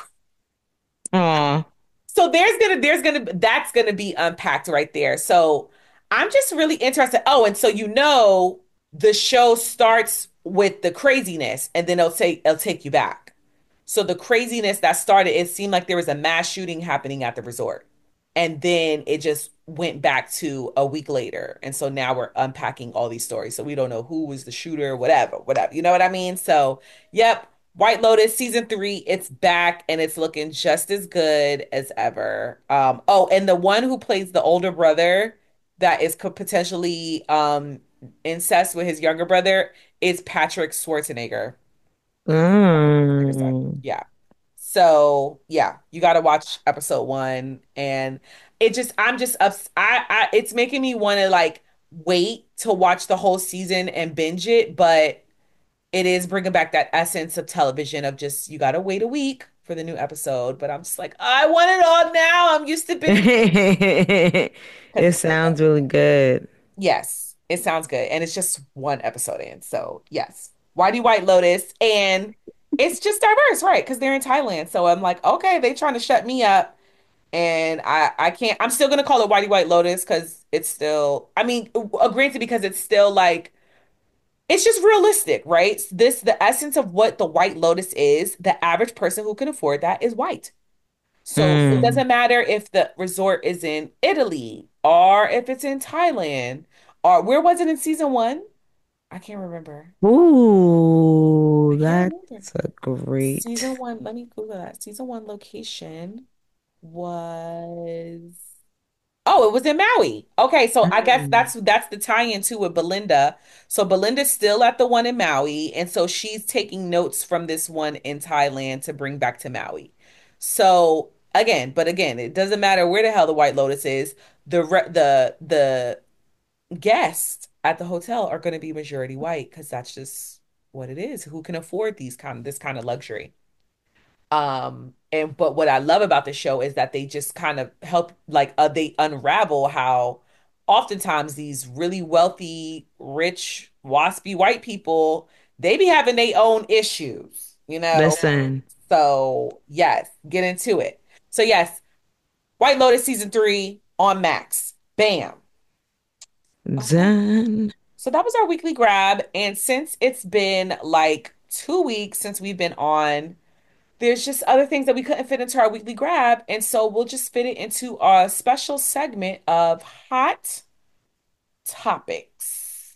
S2: Aw.
S3: So that's gonna be unpacked right there. So I'm just really interested. Oh, and so the show starts with the craziness and then it'll take you back. So the craziness that started, it seemed like there was a mass shooting happening at the resort. And then it just went back to a week later. And so now we're unpacking all these stories. So we don't know who was the shooter, whatever, whatever. You know what I mean? So, yep, White Lotus season 3, it's back and it's looking just as good as ever. Oh, and the one who plays the older brother that is could potentially incest with his younger brother is Patrick Schwarzenegger.
S2: Mm.
S3: Yeah. So yeah, you got to watch episode 1, and I'm just ups. It's making me want to like wait to watch the whole season and binge it, but it is bringing back that essence of television of just you got to wait a week for the new episode. But I'm just like, I want it all now. I'm used to binging because
S2: It
S3: it's so good.
S2: sounds really good.
S3: Yes, it sounds good. And it's just one episode in. So, yes. White Lotus. And it's just diverse, right? Because they're in Thailand. So I'm like, okay, they trying to shut me up. And I can't, I'm still going to call it White Lotus because it's still, I mean, granted, because it's still like, it's just realistic, right? The essence of what the White Lotus is, the average person who can afford that is white. So it
S2: Mm.
S3: doesn't matter if the resort is in Italy or if it's in Thailand or where was it in season 1? I can't remember. I
S2: Ooh,
S3: can't remember.
S2: that's a great.
S3: Season 1, let me Google that. Season 1 location was Oh, it was in Maui. Okay, so I guess
S2: Mm.
S3: that's the tie-in too with Belinda. So Belinda's still at the one in Maui, and so she's taking notes from this one in Thailand to bring back to Maui. So again, it doesn't matter where the hell the White Lotus is. The guests at the hotel are going to be majority white because that's just what it is. Who can afford this kind of luxury? And but what I love about the show is that they just kind of help like they unravel how oftentimes these really wealthy, rich, waspy white people, they be having their own issues, you know?
S2: Listen,
S3: So yes, get into it. So yes, White Lotus season 3 on Max. Bam. Okay.
S2: Zen.
S3: So that was our weekly grab. And since it's been like 2 weeks since we've been on, there's just other things that we couldn't fit into our weekly grab. And so we'll just fit it into our special segment of hot topics.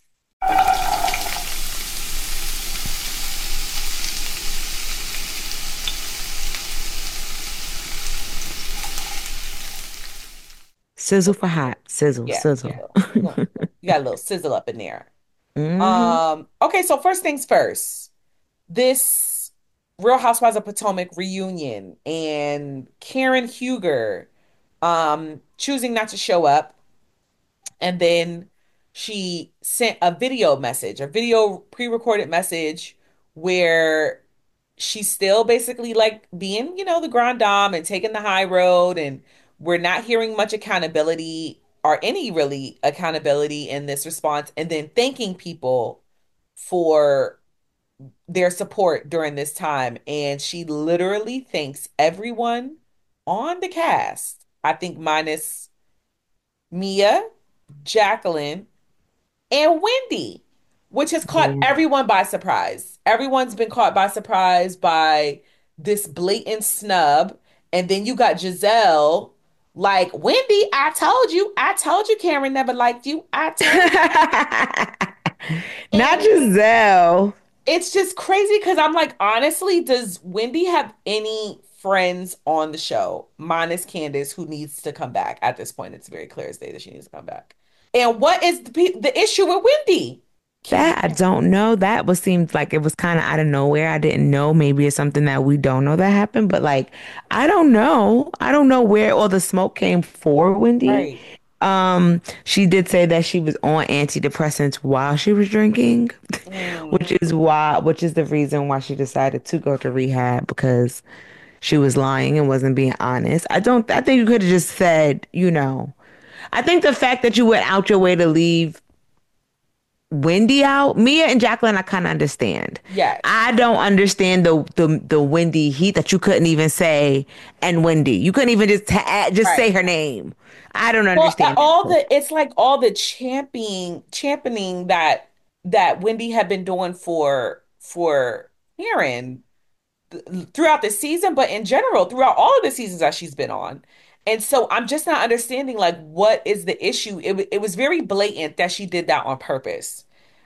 S2: Sizzle for hot. Sizzle,
S3: Yeah,
S2: sizzle.
S3: you got a little sizzle up in there.
S2: Hmm.
S3: Okay, so first things first. This Real Housewives of Potomac reunion and Karen Huger choosing not to show up. And then she sent a video pre-recorded message where she's still basically like being, the grand dame and taking the high road and We're not hearing much accountability or any really accountability in this response, and then thanking people for their support during this time. And she literally thanks everyone on the cast, I think minus Mia, Jacqueline, and Wendy, which has caught
S2: Yeah.
S3: everyone by surprise. Everyone's been caught by surprise by this blatant snub. And then you got Giselle like, Wendy, I told you Karen never liked you. I told you.
S2: Not
S3: And
S2: Giselle.
S3: it's just crazy because I'm like, honestly, does Wendy have any friends on the show, minus Candace, who needs to come back? At this point, it's very clear as day that she needs to come back. And what is the issue with Wendy? Can
S2: That I don't know. That was seemed like it was kind of out of nowhere. I didn't know. Maybe it's something that we don't know that happened, but like I don't know. I don't know where all the smoke came for Wendy.
S3: right.
S2: She did say that she was on antidepressants while she was drinking,
S3: Mm,
S2: which is the reason why she decided to go to rehab because she was lying and wasn't being honest. I think you could have just said, I think the fact that you went out your way to leave Wendy out. Mia and Jacqueline, I kind of understand.
S3: yes.
S2: I don't understand the Wendy heat that you couldn't even say and Wendy. You couldn't even just
S3: Right.
S2: say her name. I don't
S3: Well,
S2: understand
S3: all
S2: that.
S3: the it's like all the championing that Wendy had been doing for Karen throughout the season, but in general, throughout all of the seasons that she's been on. And so I'm just not understanding like what is the issue? It was very blatant that she did that on purpose.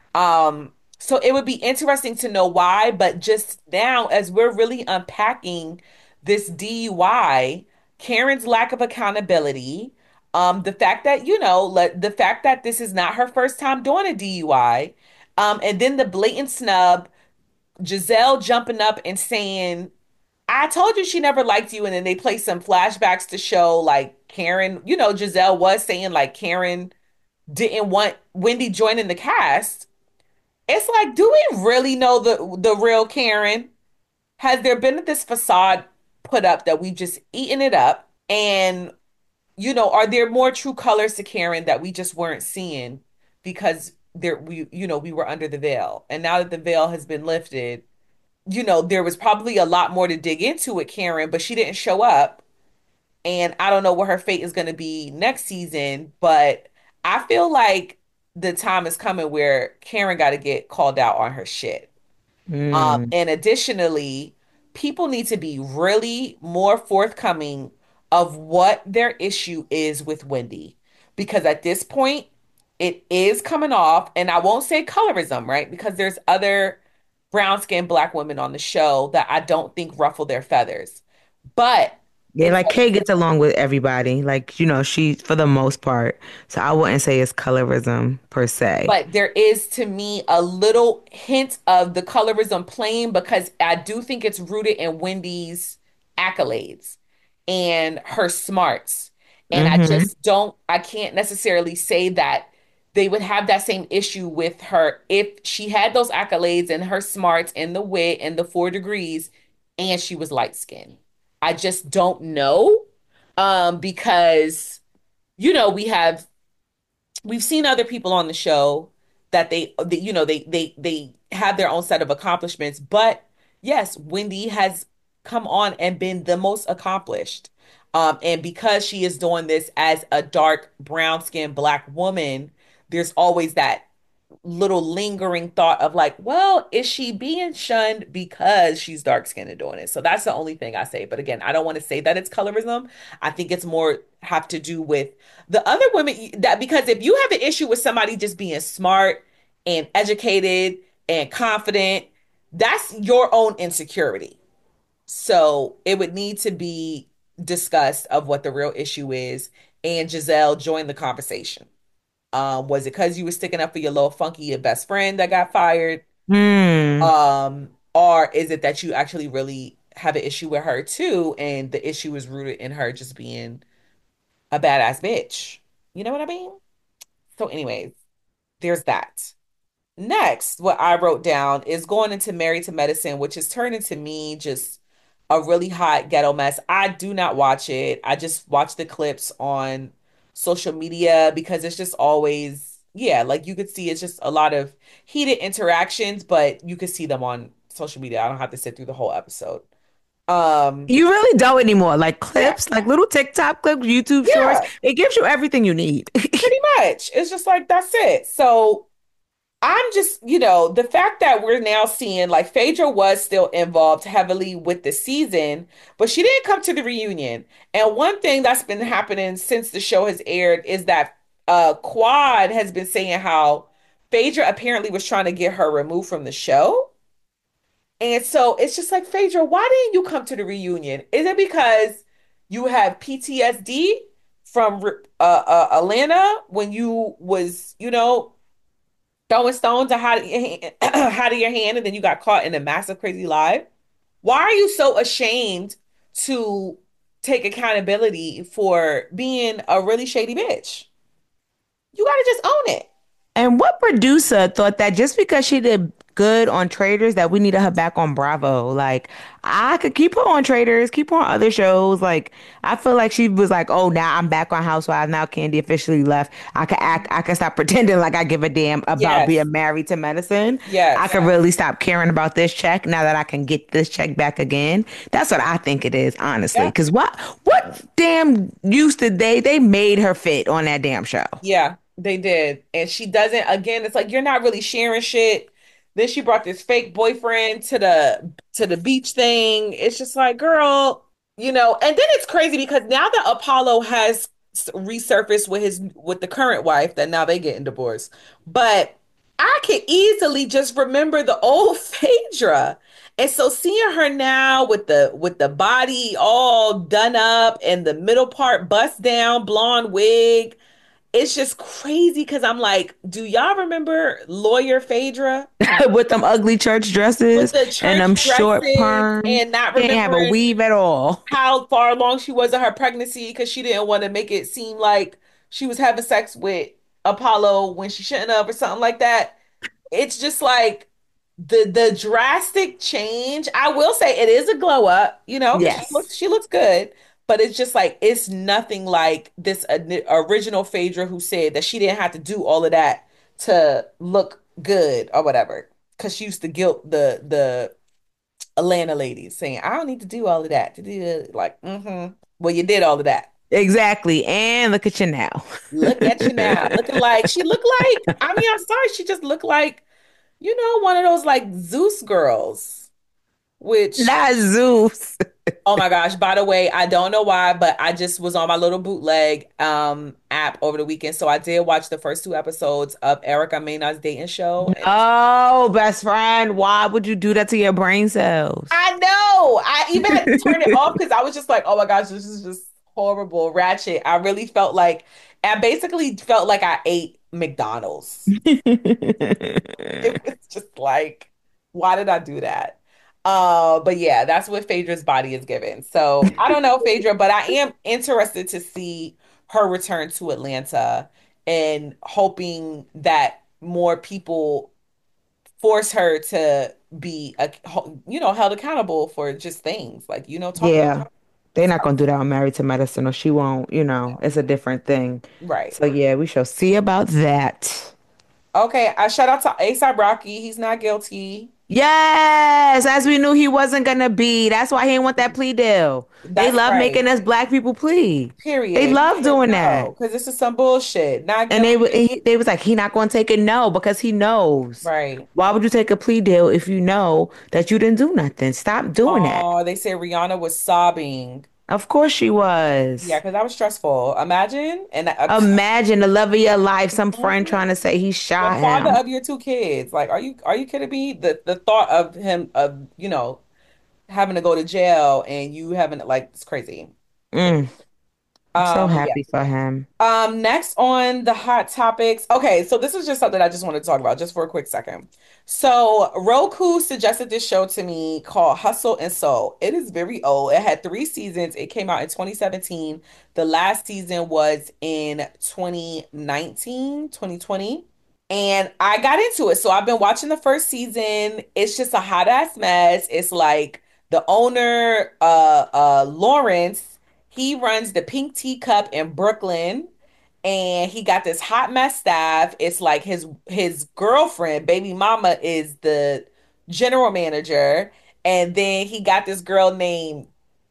S3: So it would be interesting to know why, but just now, as we're really unpacking this DUI, Karen's lack of accountability, the fact that, the fact that this is not her first time doing a DUI, and then the blatant snub, Giselle jumping up and saying, I told you she never liked you, and then they play some flashbacks to show like Karen, Giselle was saying like Karen didn't want Wendy joining the cast. It's like, do we really know the real Karen? Has there been this facade put up that we've just eaten it up? And, are there more true colors to Karen that we just weren't seeing because we were under the veil. And now that the veil has been lifted, there was probably a lot more to dig into with Karen, but she didn't show up. And I don't know what her fate is going to be next season, but I feel like the time is coming where Karen got to get called out on her shit.
S2: Mm.
S3: And additionally, people need to be really more forthcoming of what their issue is with Wendy. Because at this point, it is coming off, and I won't say colorism, right? Because there's other brown skinned Black women on the show that I don't think ruffle their feathers. But
S2: Yeah,
S3: it's
S2: like Kay gets along with everybody. Like, she for the most part. So I wouldn't say it's colorism per se.
S3: But there is to me a little hint of the colorism playing because I do think it's rooted in Wendy's accolades and her smarts. And
S2: Hmm.
S3: I can't necessarily say that they would have that same issue with her if she had those accolades and her smarts and the wit and the 4 degrees and she was light skinned. I just don't know. Because, we have we've seen other people on the show that they have their own set of accomplishments, but yes, Wendy has come on and been the most accomplished. And because she is doing this as a dark brown skinned Black woman, there's always that little lingering thought of like, well, is she being shunned because she's dark skinned and doing it? So that's the only thing I say. But again, I don't want to say that it's colorism. I think it's more have to do with the other women that because if you have an issue with somebody just being smart and educated and confident, that's your own insecurity. So it would need to be discussed of what the real issue is. And Giselle joined the conversation. Was it because you were sticking up for your little funky your best friend that got fired?
S2: Hmm.
S3: Or is it that you actually really have an issue with her too, and the issue is rooted in her just being a badass bitch? You know what I mean? So, anyways, there's that. Next, what I wrote down is going into Married to Medicine, which is turning to me just a really hot ghetto mess. I do not watch it. I just watch the clips on social media because it's just always, yeah, like you could see it's just a lot of heated interactions, but you could see them on social media. I don't have to sit through the whole episode. Um,
S2: You really don't anymore. Like
S3: yeah,
S2: clips, like little TikTok clips, YouTube shorts.
S3: yeah,
S2: It gives you everything you need.
S3: pretty much. It's just like that's it. So I'm just, the fact that we're now seeing like Phaedra was still involved heavily with the season, but she didn't come to the reunion. And one thing that's been happening since the show has aired is that Quad has been saying how Phaedra apparently was trying to get her removed from the show. And so it's just like, Phaedra, why didn't you come to the reunion? Is it because you have PTSD from Atlanta when you was, throwing stones out of your hand, out of your hand, and then you got caught in a massive crazy lie? Why are you so ashamed to take accountability for being a really shady bitch? You gotta just own it.
S2: And what producer thought that just because she did good on Traders that we needed her back on Bravo? Like I could keep her on Traders, keep her on other shows. Like I feel like she was like, oh, now I'm back on Housewives. Now Candy officially left. I could act. I could stop pretending like I give a damn about
S3: Yes,
S2: being married to medicine. I
S3: yes,
S2: could really stop caring about this check now that I can get this check back again. That's what I think it is, honestly.
S3: yeah,
S2: Because what damn use did they made her fit on that damn show?
S3: yeah, they did. And she doesn't, again, it's like you're not really sharing shit. Then she brought this fake boyfriend to the beach thing. It's just like, girl, and then it's crazy because now that Apollo has resurfaced with the current wife, that now they getting divorced. But I can easily just remember the old Phaedra. And so seeing her now with the body all done up and the middle part bust down, blonde wig, it's just crazy because I'm like, do y'all remember Lawyer Phaedra
S2: With them ugly church
S3: with
S2: dresses
S3: the
S2: and
S3: church
S2: them short
S3: dresses
S2: perms.
S3: and not
S2: She didn't have a
S3: remembering
S2: weave at all.
S3: how far along she was in her pregnancy because she didn't want to make it seem like she was having sex with Apollo when she shouldn't have or something like that? It's just like the drastic change. I will say it is a glow up, because she
S2: Yes.
S3: looks she looks good, but it's just like it's nothing like this original Phaedra who said that she didn't have to do all of that to look good or whatever. Because she used to guilt the Atlanta ladies saying, I don't need to do all of that to do like, well, you did all of that.
S2: Exactly. And look at you now.
S3: Look at you now, looking like she looked like, I mean, I'm sorry, she just looked like, one of those like Zeus girls, which,
S2: Not Zeus.
S3: oh my gosh, by the way, I don't know why, but I just was on my little bootleg app over the weekend. So I did watch the first two episodes of Erica Mena's dating show. And
S2: Oh, best friend, why would you do that to your brain cells?
S3: I know. I even had to turn it off because I was just like, oh my gosh, this is just horrible, ratchet. I basically felt like I ate McDonald's. It was just like, why did I do that? But yeah, that's what Phaedra's body is given. So I don't know, Phaedra, but I am interested to see her return to Atlanta and hoping that more people force her to be, held accountable for just things like, talking
S2: Yeah.
S3: about
S2: They're not
S3: stuff.
S2: gonna do that on Married to Medicine, or she won't, it's a different thing.
S3: Right.
S2: So yeah, we shall see about that.
S3: Okay. I shout out to A$AP Rocky. He's not guilty.
S2: Yes, as we knew he wasn't gonna be. That's why he didn't want that plea deal. They
S3: That's
S2: love
S3: right.
S2: making us black people plead. They
S3: Period. He
S2: love
S3: said
S2: doing that.
S3: no, because this is some bullshit. Not
S2: And
S3: guilty.
S2: they was like, he not going to take it no because he knows.
S3: Right.
S2: Why would you take a plea deal if you know that you didn't do nothing? Stop doing that.
S3: Oh, they said Rihanna was sobbing.
S2: Of course she
S3: Yeah,
S2: was.
S3: because that was stressful. Imagine and
S2: Imagine the love of your life, some friend
S3: Mhm.
S2: trying to say he
S3: The
S2: shot
S3: father
S2: him.
S3: of your two kids. Like, are you kidding me? The thought of him of having to go to jail and you having like it's crazy.
S2: Mm, I'm so
S3: Yeah.
S2: happy for him.
S3: Next on the hot topics. Okay, so this is just something I just wanted to talk about just for a quick second. So Roku suggested this show to me called Hustle and Soul. It is very old. It had three seasons. It came out in 2017. The last season was in 2019, 2020. And I got into it. So I've been watching the first season. It's just a hot ass mess. It's like The owner, Lawrence, he runs the Pink Teacup in Brooklyn, and he got this hot mess staff. It's like his girlfriend, baby mama, is the general manager, and then he got this girl named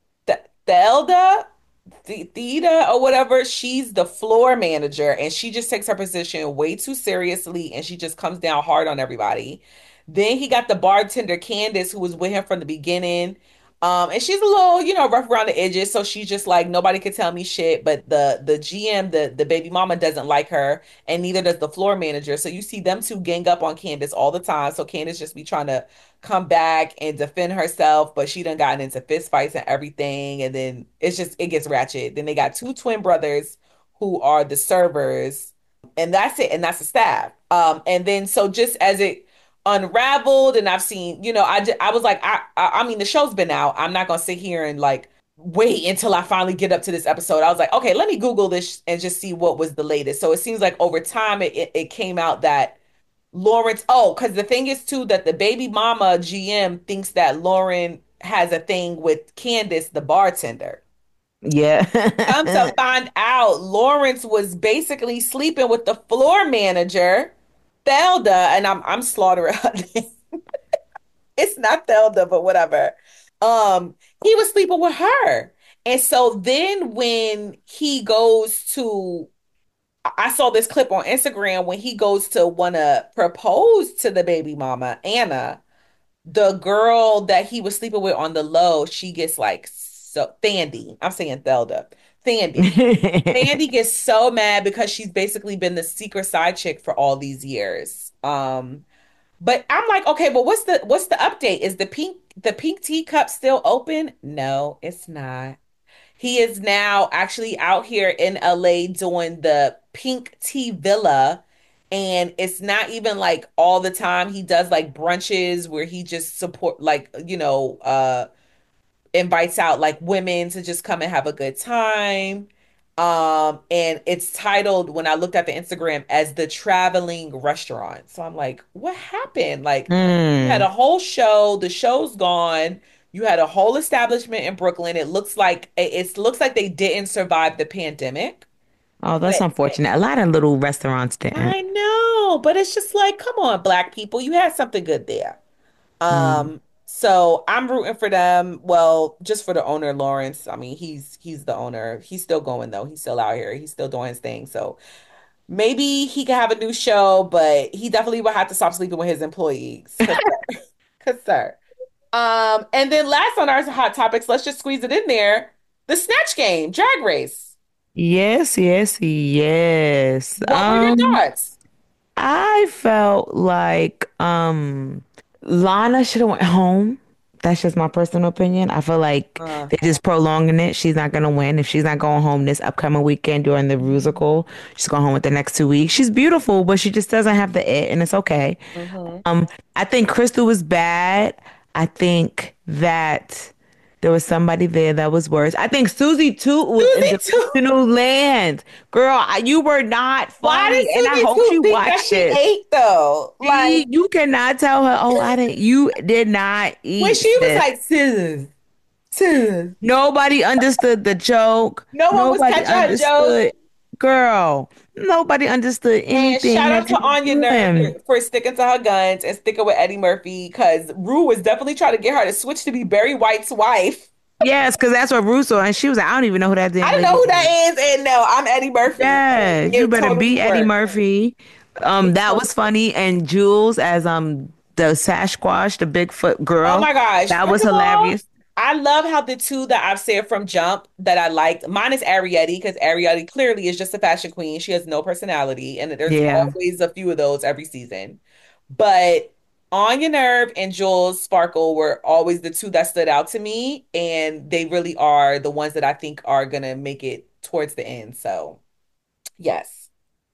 S3: Thelda, Theta or whatever. She's the floor manager, and she just takes her position way too seriously, and she just comes down hard on everybody. Then he got the bartender Candace, who was with him from the beginning. And she's a little, rough around the edges, so she's just like nobody could tell me shit. But the GM, the baby mama, doesn't like her, and neither does the floor manager. So you see them two gang up on Candace all the time. So Candace just be trying to come back and defend herself, but she done gotten into fist fights and everything. And then it gets ratchet. Then they got two twin brothers who are the servers, and that's it. And that's the staff. And then so just as it unraveled, and I've seen, I was like, I mean, the show's been out. I'm not gonna sit here and like wait until I finally get up to this episode. I was like, okay, let me Google this and just see what was the latest. So it seems like over time it came out that Lawrence, oh, because the thing is too that the baby mama GM thinks that Lauren has a thing with Candace, the bartender.
S2: Yeah.
S3: Come to find out, Lawrence was basically sleeping with the floor manager, Thelda, and I'm slaughtering her name. It's not Thelda, but whatever. He was sleeping with her. And so then when he goes to I saw this clip on Instagram when he goes to want to propose to the baby mama, Anna, the girl that he was sleeping with on the low, she gets like so Thandie. I'm saying Thelda. Thandie. Thandie gets so mad because she's basically been the secret side chick for all these years. But I'm like, okay, but what's the update? Is the pink teacup still open? No, it's not. He is now actually out here in LA doing the Pink Tea Villa. And it's not even like all the time. He does like brunches where he just support like, invites out like women to just come and have a good time. And it's titled when I looked at the Instagram as the traveling restaurant. So I'm like, what happened? Like you had
S2: Mm.
S3: a whole show, the show's gone. You had a whole establishment in Brooklyn. It looks like they didn't survive the pandemic.
S2: Oh, that's
S3: But
S2: unfortunate. A lot of little restaurants didn't.
S3: I know, but it's just like, come on, black people, you had something good there.
S2: Mm.
S3: So I'm rooting for them. Well, just for the owner, Lawrence. I mean, he's the owner. He's still going though. He's still out here. He's still doing his thing. So maybe he can have a new show, but he definitely will have to stop sleeping with his employees. Cause sir. And then last on our hot topics, let's just squeeze it in there. The Snatch Game, Drag Race.
S2: Yes, yes, yes.
S3: What were your thoughts?
S2: I felt like Lana should have went home. That's just my personal opinion. I feel like
S3: Uh,
S2: they're just prolonging it. She's not gonna win if she's not going home this upcoming weekend during the musical. She's going home with the next 2 weeks. She's beautiful, but she just doesn't have the it, and it's okay.
S3: mhm.
S2: I think Crystal was bad. I think that there was somebody there that was worse. I think Susie too was in
S3: Susie too.
S2: delusional land. Girl, you were not
S3: Why did
S2: funny, and I
S3: Susie
S2: hope
S3: too
S2: she
S3: think that
S2: watched
S3: she
S2: it.
S3: ate though? Like
S2: You cannot tell her, oh, I didn't. You did not
S3: when
S2: eat,
S3: she was
S2: sis.
S3: like, sis, sis.
S2: Nobody understood the joke.
S3: No one was
S2: Nobody
S3: catching her joke.
S2: understood. Girl, nobody understood
S3: And
S2: anything
S3: shout out
S2: that
S3: to
S2: you were
S3: Anya Nerve
S2: doing.
S3: for sticking to her guns and sticking with Eddie Murphy because Rue was definitely trying to get her to switch to be Barry White's wife.
S2: Yes, because that's what Russo, and she was like, I don't even know who that
S3: I
S2: damn
S3: don't know
S2: lady
S3: who
S2: is.
S3: that is, and no, I'm Eddie Murphy.
S2: Yeah, you
S3: It
S2: better
S3: totally
S2: be Eddie
S3: worked.
S2: Murphy.
S3: It
S2: That
S3: totally
S2: was funny. And Jules as the Sasquatch, the Bigfoot
S3: Oh
S2: girl.
S3: my gosh.
S2: That
S3: First
S2: was
S3: of all,
S2: hilarious.
S3: I love how the two that I've said from Jump that I liked, mine is Arietti because Arietti clearly is just a fashion queen. She has no personality, and there's
S2: Yeah.
S3: always a few of those every season. But Anya Nerve and Jules Sparkle were always the two that stood out to me, and they really are the ones that I think are gonna make it towards the end. So, yes,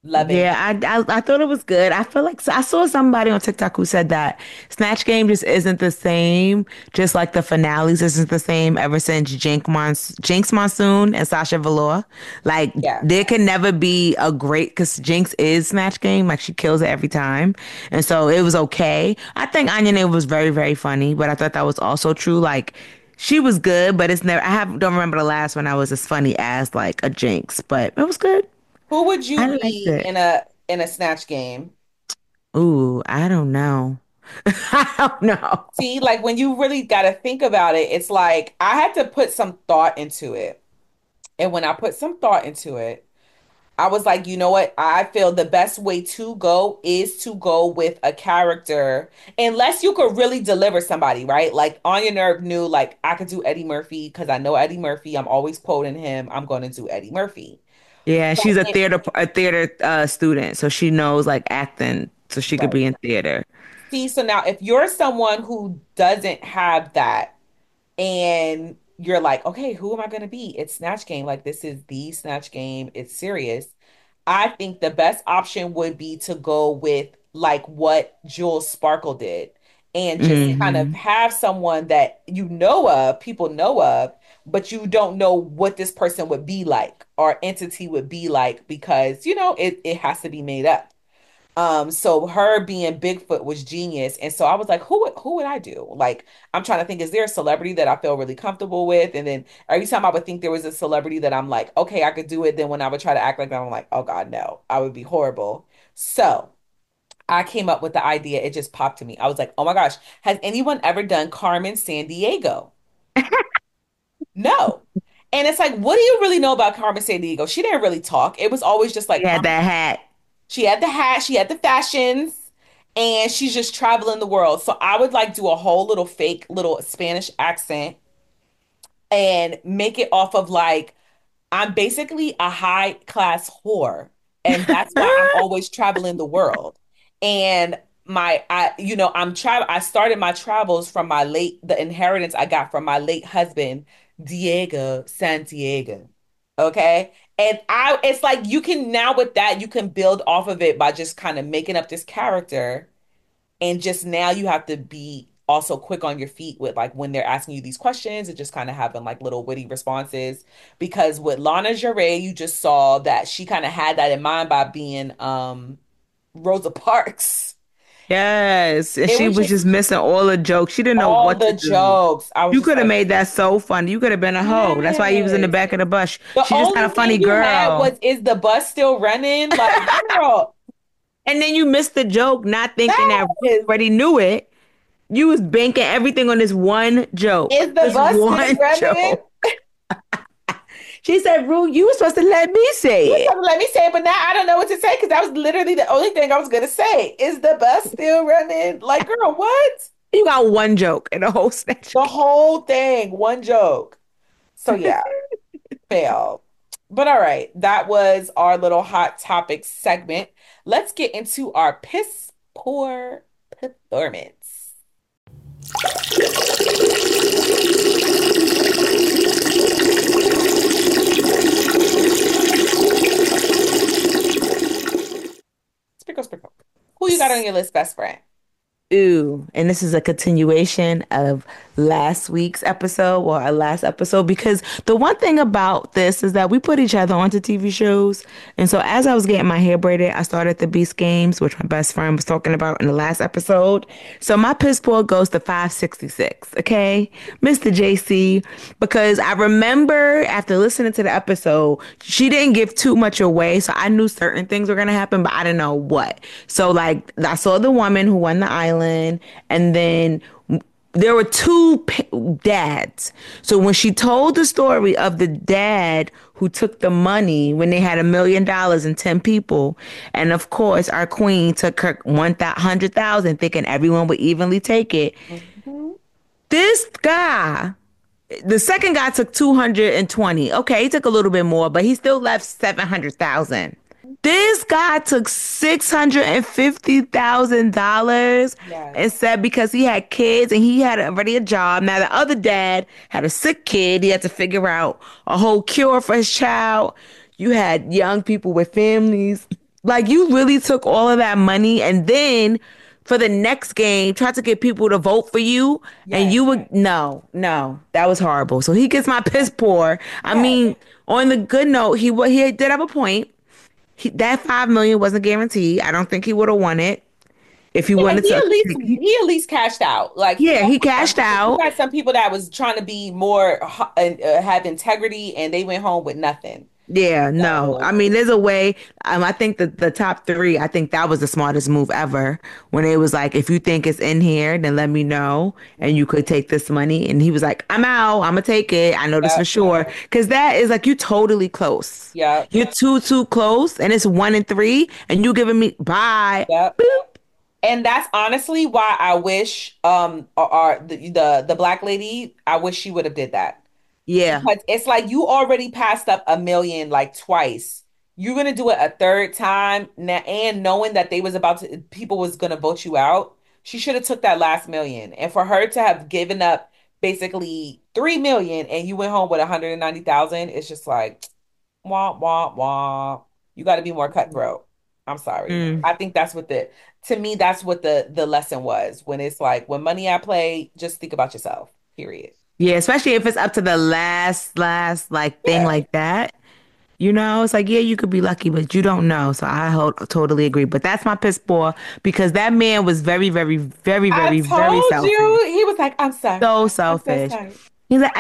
S3: Loving.
S2: Yeah, I thought it was good. I feel like I saw somebody on TikTok who said that Snatch Game just isn't the same, just like the finales isn't the same ever since Jinx Monsoon and Sasha Velour. Like
S3: Yeah.
S2: there can never be a great because Jinx is Snatch Game, like she kills it every time, and so it was okay. I think Anya was very very funny, but I thought that was also true. Like she was good, but it's never. Don't remember the last one I was as funny as like a Jinx, but it was good.
S3: Who would
S2: I
S3: you
S2: liked
S3: be
S2: it.
S3: in a snatch game?
S2: Ooh, I don't know. I don't know.
S3: See, like when you really got to think about it, it's like I had to put some thought into it. And when I put some thought into it, I was like, you know what? I feel the best way to go is to go with a character, unless you could really deliver somebody, right? Like Anya Nerve knew, like, I could do Eddie Murphy because I know Eddie Murphy. I'm always quoting him. I'm going to do Eddie Murphy.
S2: Yeah,
S3: But
S2: she's
S3: it,
S2: a theater student, so she knows like acting, so she could
S3: right.
S2: be in theater.
S3: See, so now if you're someone who doesn't have that, and you're like, okay, who am I going to be? It's Snatch Game. Like, this is the Snatch Game. It's serious. I think the best option would be to go with like what Jules Sparkle did and just kind of
S2: Hmm.
S3: have someone that you know of, people know of, but you don't know what this person would be like or entity would be like because, it has to be made up. So her being Bigfoot was genius. And so I was like, who would I do? Like, I'm trying to think, is there a celebrity that I feel really comfortable with? And then every time I would think there was a celebrity that I'm like, okay, I could do it. Then when I would try to act like that, I'm like, oh God, no, I would be horrible. So I came up with the idea. It just popped to me. I was like, oh my gosh, has anyone ever done Carmen Sandiego? No. And it's like, what do you really know about Carmen Sandiego? She didn't really talk. It was always just like
S2: She had
S3: Carmen.
S2: that hat.
S3: She had the hat, she had the fashions, and she's just traveling the world. So I would like do a whole little fake little Spanish accent and make it off of like I'm basically a high class whore, and that's why I'm always traveling the world. And I started my travels from the inheritance I got from my late husband, Diego Santiago. Okay. And it's like you can now with that, you can build off of it by just kind of making up this character and just now you have to be also quick on your feet with like when they're asking you these questions and just kind of having like little witty responses. Because with Lana Jarre, you just saw that she kind of had that in mind by being Rosa Parks.
S2: Yes, and
S3: It
S2: she
S3: was
S2: was
S3: just
S2: just missing all the jokes. She didn't know
S3: all
S2: what to
S3: the
S2: do.
S3: jokes. I was
S2: You
S3: just
S2: could have
S3: like,
S2: made that so funny. You could have been a hoe. That's why you was in the
S3: yes.
S2: back of the bus.
S3: The
S2: She just had
S3: only
S2: a funny
S3: thing you had
S2: girl.
S3: was, is the bus still running? Like, girl,
S2: And then you missed the joke, not thinking
S3: that
S2: that Ruth
S3: is,
S2: already knew it. You was banking everything on this one joke.
S3: is the
S2: This
S3: bus still
S2: one
S3: running?
S2: joke. She said, Rue, you were supposed to let me
S3: You were
S2: say it.
S3: supposed to let me say it, but now I don't know what to say because that was literally the only thing I was gonna say. Is the bus still running? Like, girl, what?
S2: You got one joke in the whole snatch
S3: The
S2: game.
S3: whole thing, one joke. So yeah, fail. But all right, that was our little hot topic segment. Let's get into our piss poor performance. Sprinkle, sprinkle. Who you got on your list, best friend?
S2: Ooh, and this is a continuation of last week's episode or our last episode because the one thing about this is that we put each other onto TV shows. And so as I was getting my hair braided, I started the Beast Games, which my best friend was talking about in the last episode. So my piss poor goes to 566, okay? Mr. JC, because I remember after listening to the episode, she didn't give too much away. So I knew certain things were going to happen, but I didn't know what. So like I saw the woman who won the island and then there were two dads. So when she told the story of the dad who took the money when they had $1 million and 10 people, and of course our queen took her 100,000 thinking everyone would evenly take it.
S3: Mhm.
S2: This guy, the second guy took 220. Okay, he took a little bit more, but he still left 700,000. This guy took $650,000
S3: Yes.
S2: and said because he had kids and he had already a job. Now the other dad had a sick kid. He had to figure out a whole cure for his child. You had young people with families. Like you really took all of that money and then for the next game tried to get people to vote for you and
S3: Yes.
S2: you would no, that was horrible. So he gets my piss poor. I
S3: Yes.
S2: mean, on the good note, he did have a point. That 5 million wasn't guaranteed. I don't think he would have won it if he
S3: Yeah,
S2: wanted to.
S3: he at least cashed out. Like
S2: Yeah, he cashed
S3: you
S2: out.
S3: got some people that was trying to be more and have integrity, and they went home with nothing.
S2: Yeah, no. I
S3: So
S2: mean, there's a way. I think that the top three, I think that was the smartest move ever. When it was like, if you think it's in here, then let me know, and you could take this money. And he was like, I'm out. I'm gonna take it. I know this for
S3: yep,
S2: sure. Because that is like you totally close.
S3: yep,
S2: You're too close, and it's 1 and 3, and you giving me bye.
S3: yep.
S2: Boop.
S3: And that's honestly why I wish our the black lady, I wish she would have did that.
S2: Yeah,
S3: Because it's like you already passed up 1 million like twice. You're gonna do it a third time now, and knowing that they was about to people was gonna vote you out, she should have took that last 1 million. And for her to have given up basically 3 million and you went home with 190,000, it's just like wah wah wah. You got to be more cutthroat. I'm sorry.
S2: mm.
S3: I think that's what the to me that's what the lesson was when it's like when money at play, just think about yourself. Period.
S2: Yeah. Especially if it's up to the last like thing
S3: Yeah.
S2: like that. You know, it's like, yeah, you could be lucky, but you don't know. So totally agree. But that's my piss poor because that man was
S3: I
S2: very
S3: told
S2: selfish.
S3: you. He was like, I'm sorry.
S2: So
S3: I'm so
S2: selfish.
S3: sorry.
S2: He's like,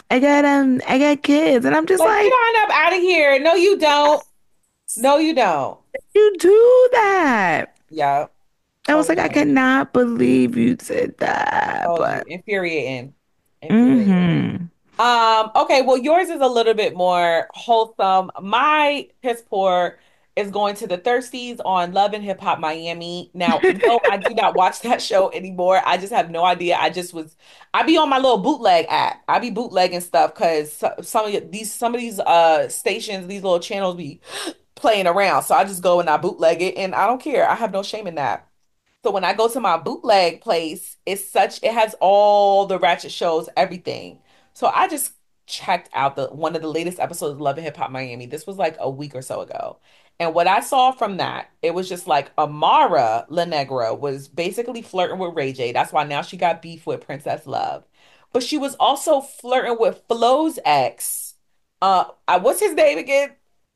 S2: I got kids. And I'm just
S3: Like, get
S2: like,
S3: on up out of here. No, you don't. No, you don't.
S2: you do that.
S3: Yeah,
S2: I was
S3: told
S2: like, I
S3: you.
S2: cannot believe you said that.
S3: Told you.
S2: But,
S3: Infuriating. Infuriating.
S2: mm-hmm.
S3: Okay, well, yours is a little bit more wholesome. My piss poor is going to the Thirsties on Love and Hip Hop Miami. Now, no, I do not watch that show anymore. I just have no idea. I be on my little bootleg app. I be bootlegging stuff because some of these stations, these little channels be playing around. So I just go and I bootleg it and I don't care. I have no shame in that. So when I go to my bootleg place, it has all the ratchet shows, everything. So I just checked out the one of the latest episodes of Love and Hip Hop Miami. This was like a week or so ago. And what I saw from that, it was just like Amara La Negra was basically flirting with Ray J. That's why now she got beef with Princess Love. But she was also flirting with Flo's ex. What's his name again?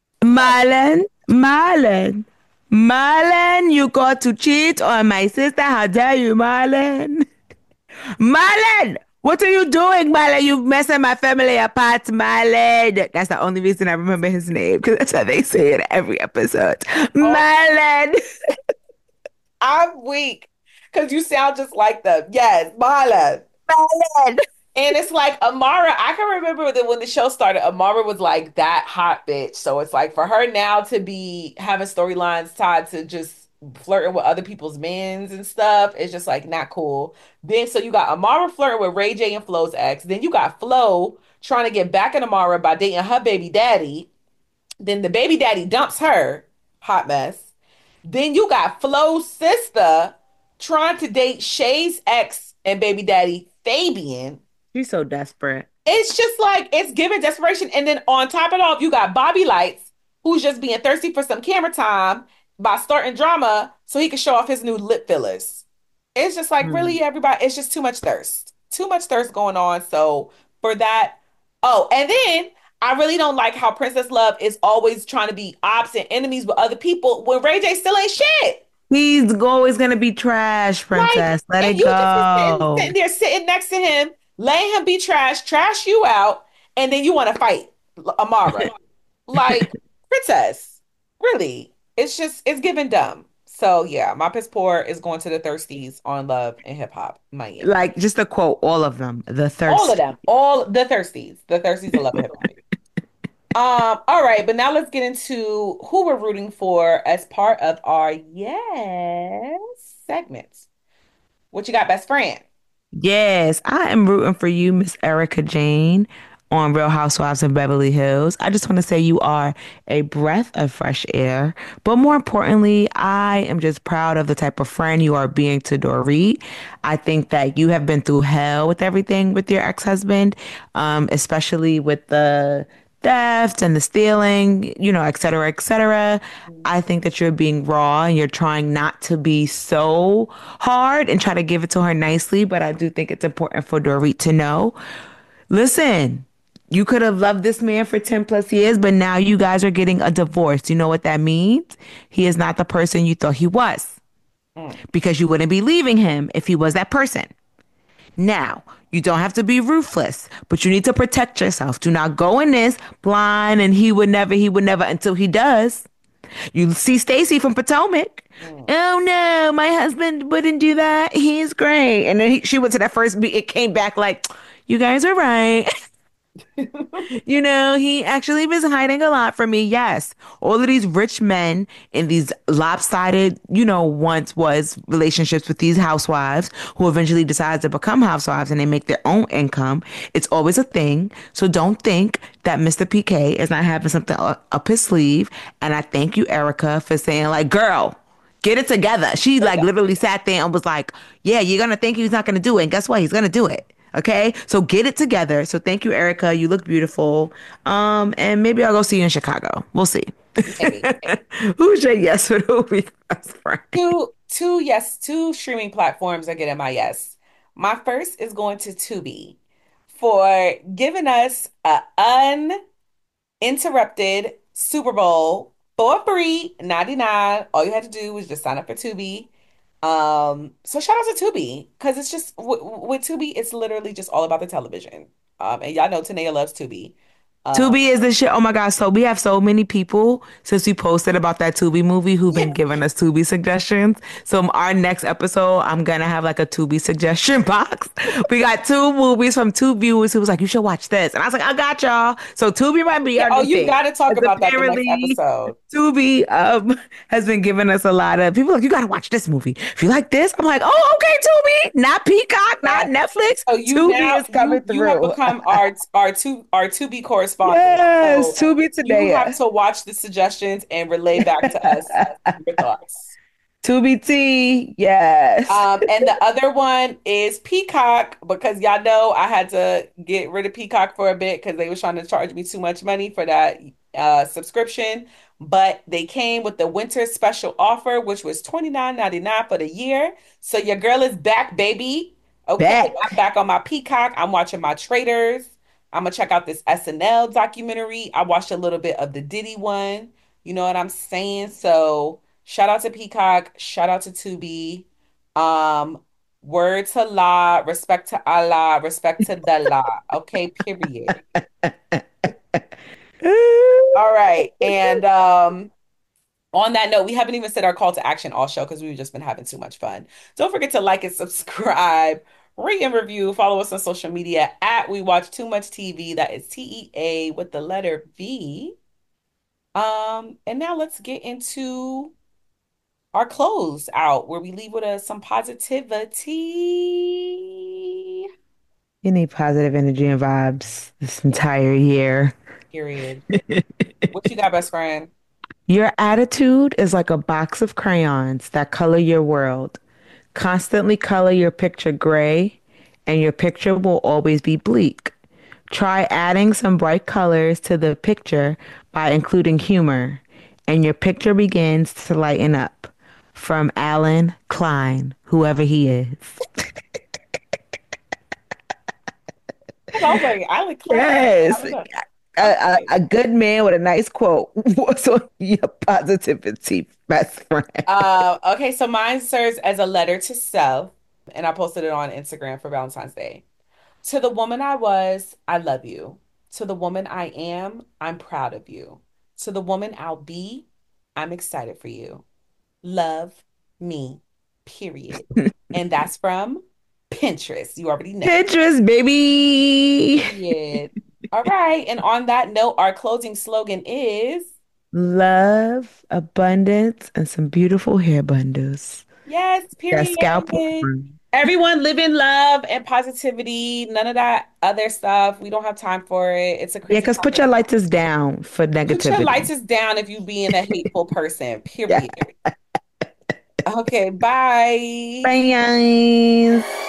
S2: Marlon, Marlon, you got to cheat on my sister. How dare you, Marlon? Marlon, what are you doing, Marlon? You messing my family apart, Marlon. That's the only reason I remember his name because that's how they say it every episode.
S3: Oh,
S2: Marlon.
S3: I'm weak because you sound just like them. Yes, Marla.
S2: Marlon.
S3: And it's like Amara, I can remember that when the show started, Amara was like that hot bitch. So it's like for her now to be having storylines tied to just flirting with other people's men's and stuff, it's just like not cool. Then so you got Amara flirting with Ray J and Flo's ex. Then you got Flo trying to get back at Amara by dating her baby daddy. Then the baby daddy dumps her, hot mess. Then you got Flo's sister trying to date Shay's ex and baby daddy, Fabian.
S2: She's so desperate.
S3: It's just like it's giving desperation. And then on top of it all, you got Bobby Lights, who's just being thirsty for some camera time by starting drama so he can show off his new lip fillers. It's just like
S2: Mm.
S3: really everybody, it's just too much thirst. Too much thirst going on. So for that, oh, and then I really don't like how Princess Love is always trying to be ops and enemies with other people when Ray J still ain't shit.
S2: He's always gonna be trash,
S3: Like,
S2: princess. Let
S3: and
S2: it
S3: you just be sitting
S2: go.
S3: there sitting next to him, letting him be trash you out, and then you want to fight Amara. Like, princess, really? It's giving dumb. So yeah, my piss poor is going to the thirsties on Love and Hip Hop Miami.
S2: Like just to quote all of them, the
S3: All of
S2: thirst.
S3: them, all the thirsties of Love and Hip Hop. All right, but now let's get into who we're rooting for as part of our yes segments. What you got, best friend?
S2: Yes, I am rooting for you, Miss Erica Jane, on Real Housewives of Beverly Hills. I just want to say you are a breath of fresh air. But more importantly, I am just proud of the type of friend you are being to Dorit. I think that you have been through hell with everything with your ex-husband, especially with the theft and the stealing, et cetera, et cetera. I think that you're being raw and you're trying not to be so hard and try to give it to her nicely. But I do think it's important for Dorit to know, listen, you could have loved this man for 10 plus years, but now you guys are getting a divorce. You know what that means? He is not the person you thought he was
S3: Mm.
S2: because you wouldn't be leaving him if he was that person. Now, you don't have to be ruthless, but you need to protect yourself. Do not go in this blind and he would never until he does. You see Stacy from Potomac.
S3: Mm.
S2: Oh no, my husband wouldn't do that. He's great. And then she went to that first beat. It came back like, you guys are right. He actually was hiding a lot from me. Yes. All of these rich men in these lopsided, once was relationships with these housewives who eventually decide to become housewives and they make their own income. It's always a thing. So don't think that Mr. PK is not having something up his sleeve. And I thank you, Erica, for saying like, girl, get it together. She like literally sat there and was like, yeah, you're going to think he's not going to do it. And guess what? He's going to do it. Okay, so get it together. So thank you, Erica. You look beautiful. And maybe I'll go see you in Chicago. We'll see.
S3: Maybe.
S2: Who's your yes for the week, best friend?
S3: Two streaming platforms are getting my yes. My first is going to Tubi for giving us a uninterrupted Super Bowl for free, 99. All you had to do was just sign up for Tubi. So shout out to Tubi because it's just with Tubi, it's literally just all about the television. And y'all know Tanea loves Tubi.
S2: Tubi is the shit. Oh my God. So we have so many people since we posted about that Tubi movie who've been giving us Tubi suggestions. So our next episode, I'm going to have like a Tubi suggestion box. We got two movies from two viewers who was like, you should watch this. And I was like, I got y'all. So Tubi might be our new
S3: you
S2: thing.
S3: got to talk about that the next episode.
S2: Tubi has been giving us a lot of people like, you got to watch this movie. If you like this, I'm like, oh, okay, Tubi, not Peacock, not Netflix.
S3: So
S2: Tubi is coming through.
S3: You have become our Tubi correspondent.
S2: Yes,
S3: so
S2: Tubi today.
S3: You have to watch the suggestions and relay back to us your thoughts.
S2: Tubi T, yes.
S3: And the other one is Peacock because y'all know I had to get rid of Peacock for a bit because they were trying to charge me too much money for that subscription. But they came with the winter special offer, which was $29.99 for the year. So your girl is back, baby. Okay, I'm back on my Peacock. I'm watching my Traders. I'm gonna check out this SNL documentary. I watched a little bit of the Diddy one. You know what I'm saying? So shout out to Peacock. Shout out to Tubi. Word to La, respect to Allah, respect to the law. Okay, period. All right. And on that note, we haven't even said our call to action all show because we've just been having too much fun. Don't forget to like and subscribe, rate and review, follow us on social media at We Watch Too Much TV. That is TEA with the letter V. And now let's get into our close out where we leave with some positivity.
S2: You need positive energy and vibes this entire year.
S3: Period. What you got, best friend?
S2: Your attitude is like a box of crayons that color your world. Constantly color your picture gray, and your picture will always be bleak. Try adding some bright colors to the picture by including humor, and your picture begins to lighten up. From Alan Klein, whoever he is.
S3: Alan Klein.
S2: Yes. A good man with a nice quote. What's on your positivity, best friend?
S3: Okay, so mine serves as a letter to self, and I posted it on Instagram for Valentine's Day. To the woman I was, I love you. To the woman I am, I'm proud of you. To the woman I'll be, I'm excited for you. Love me, period. And that's from Pinterest. You already know.
S2: Pinterest, baby.
S3: Yeah. All right. And on that note, our closing slogan is
S2: love, abundance, and some beautiful hair bundles.
S3: Yes, period.
S2: That scalp.
S3: Everyone live in love and positivity. None of that other stuff. We don't have time for it. It's a crazy.
S2: Yeah, because put your lighters down for negativity.
S3: Put your lighters down if you being a hateful person. Period. Okay, bye.
S2: Bye, guys.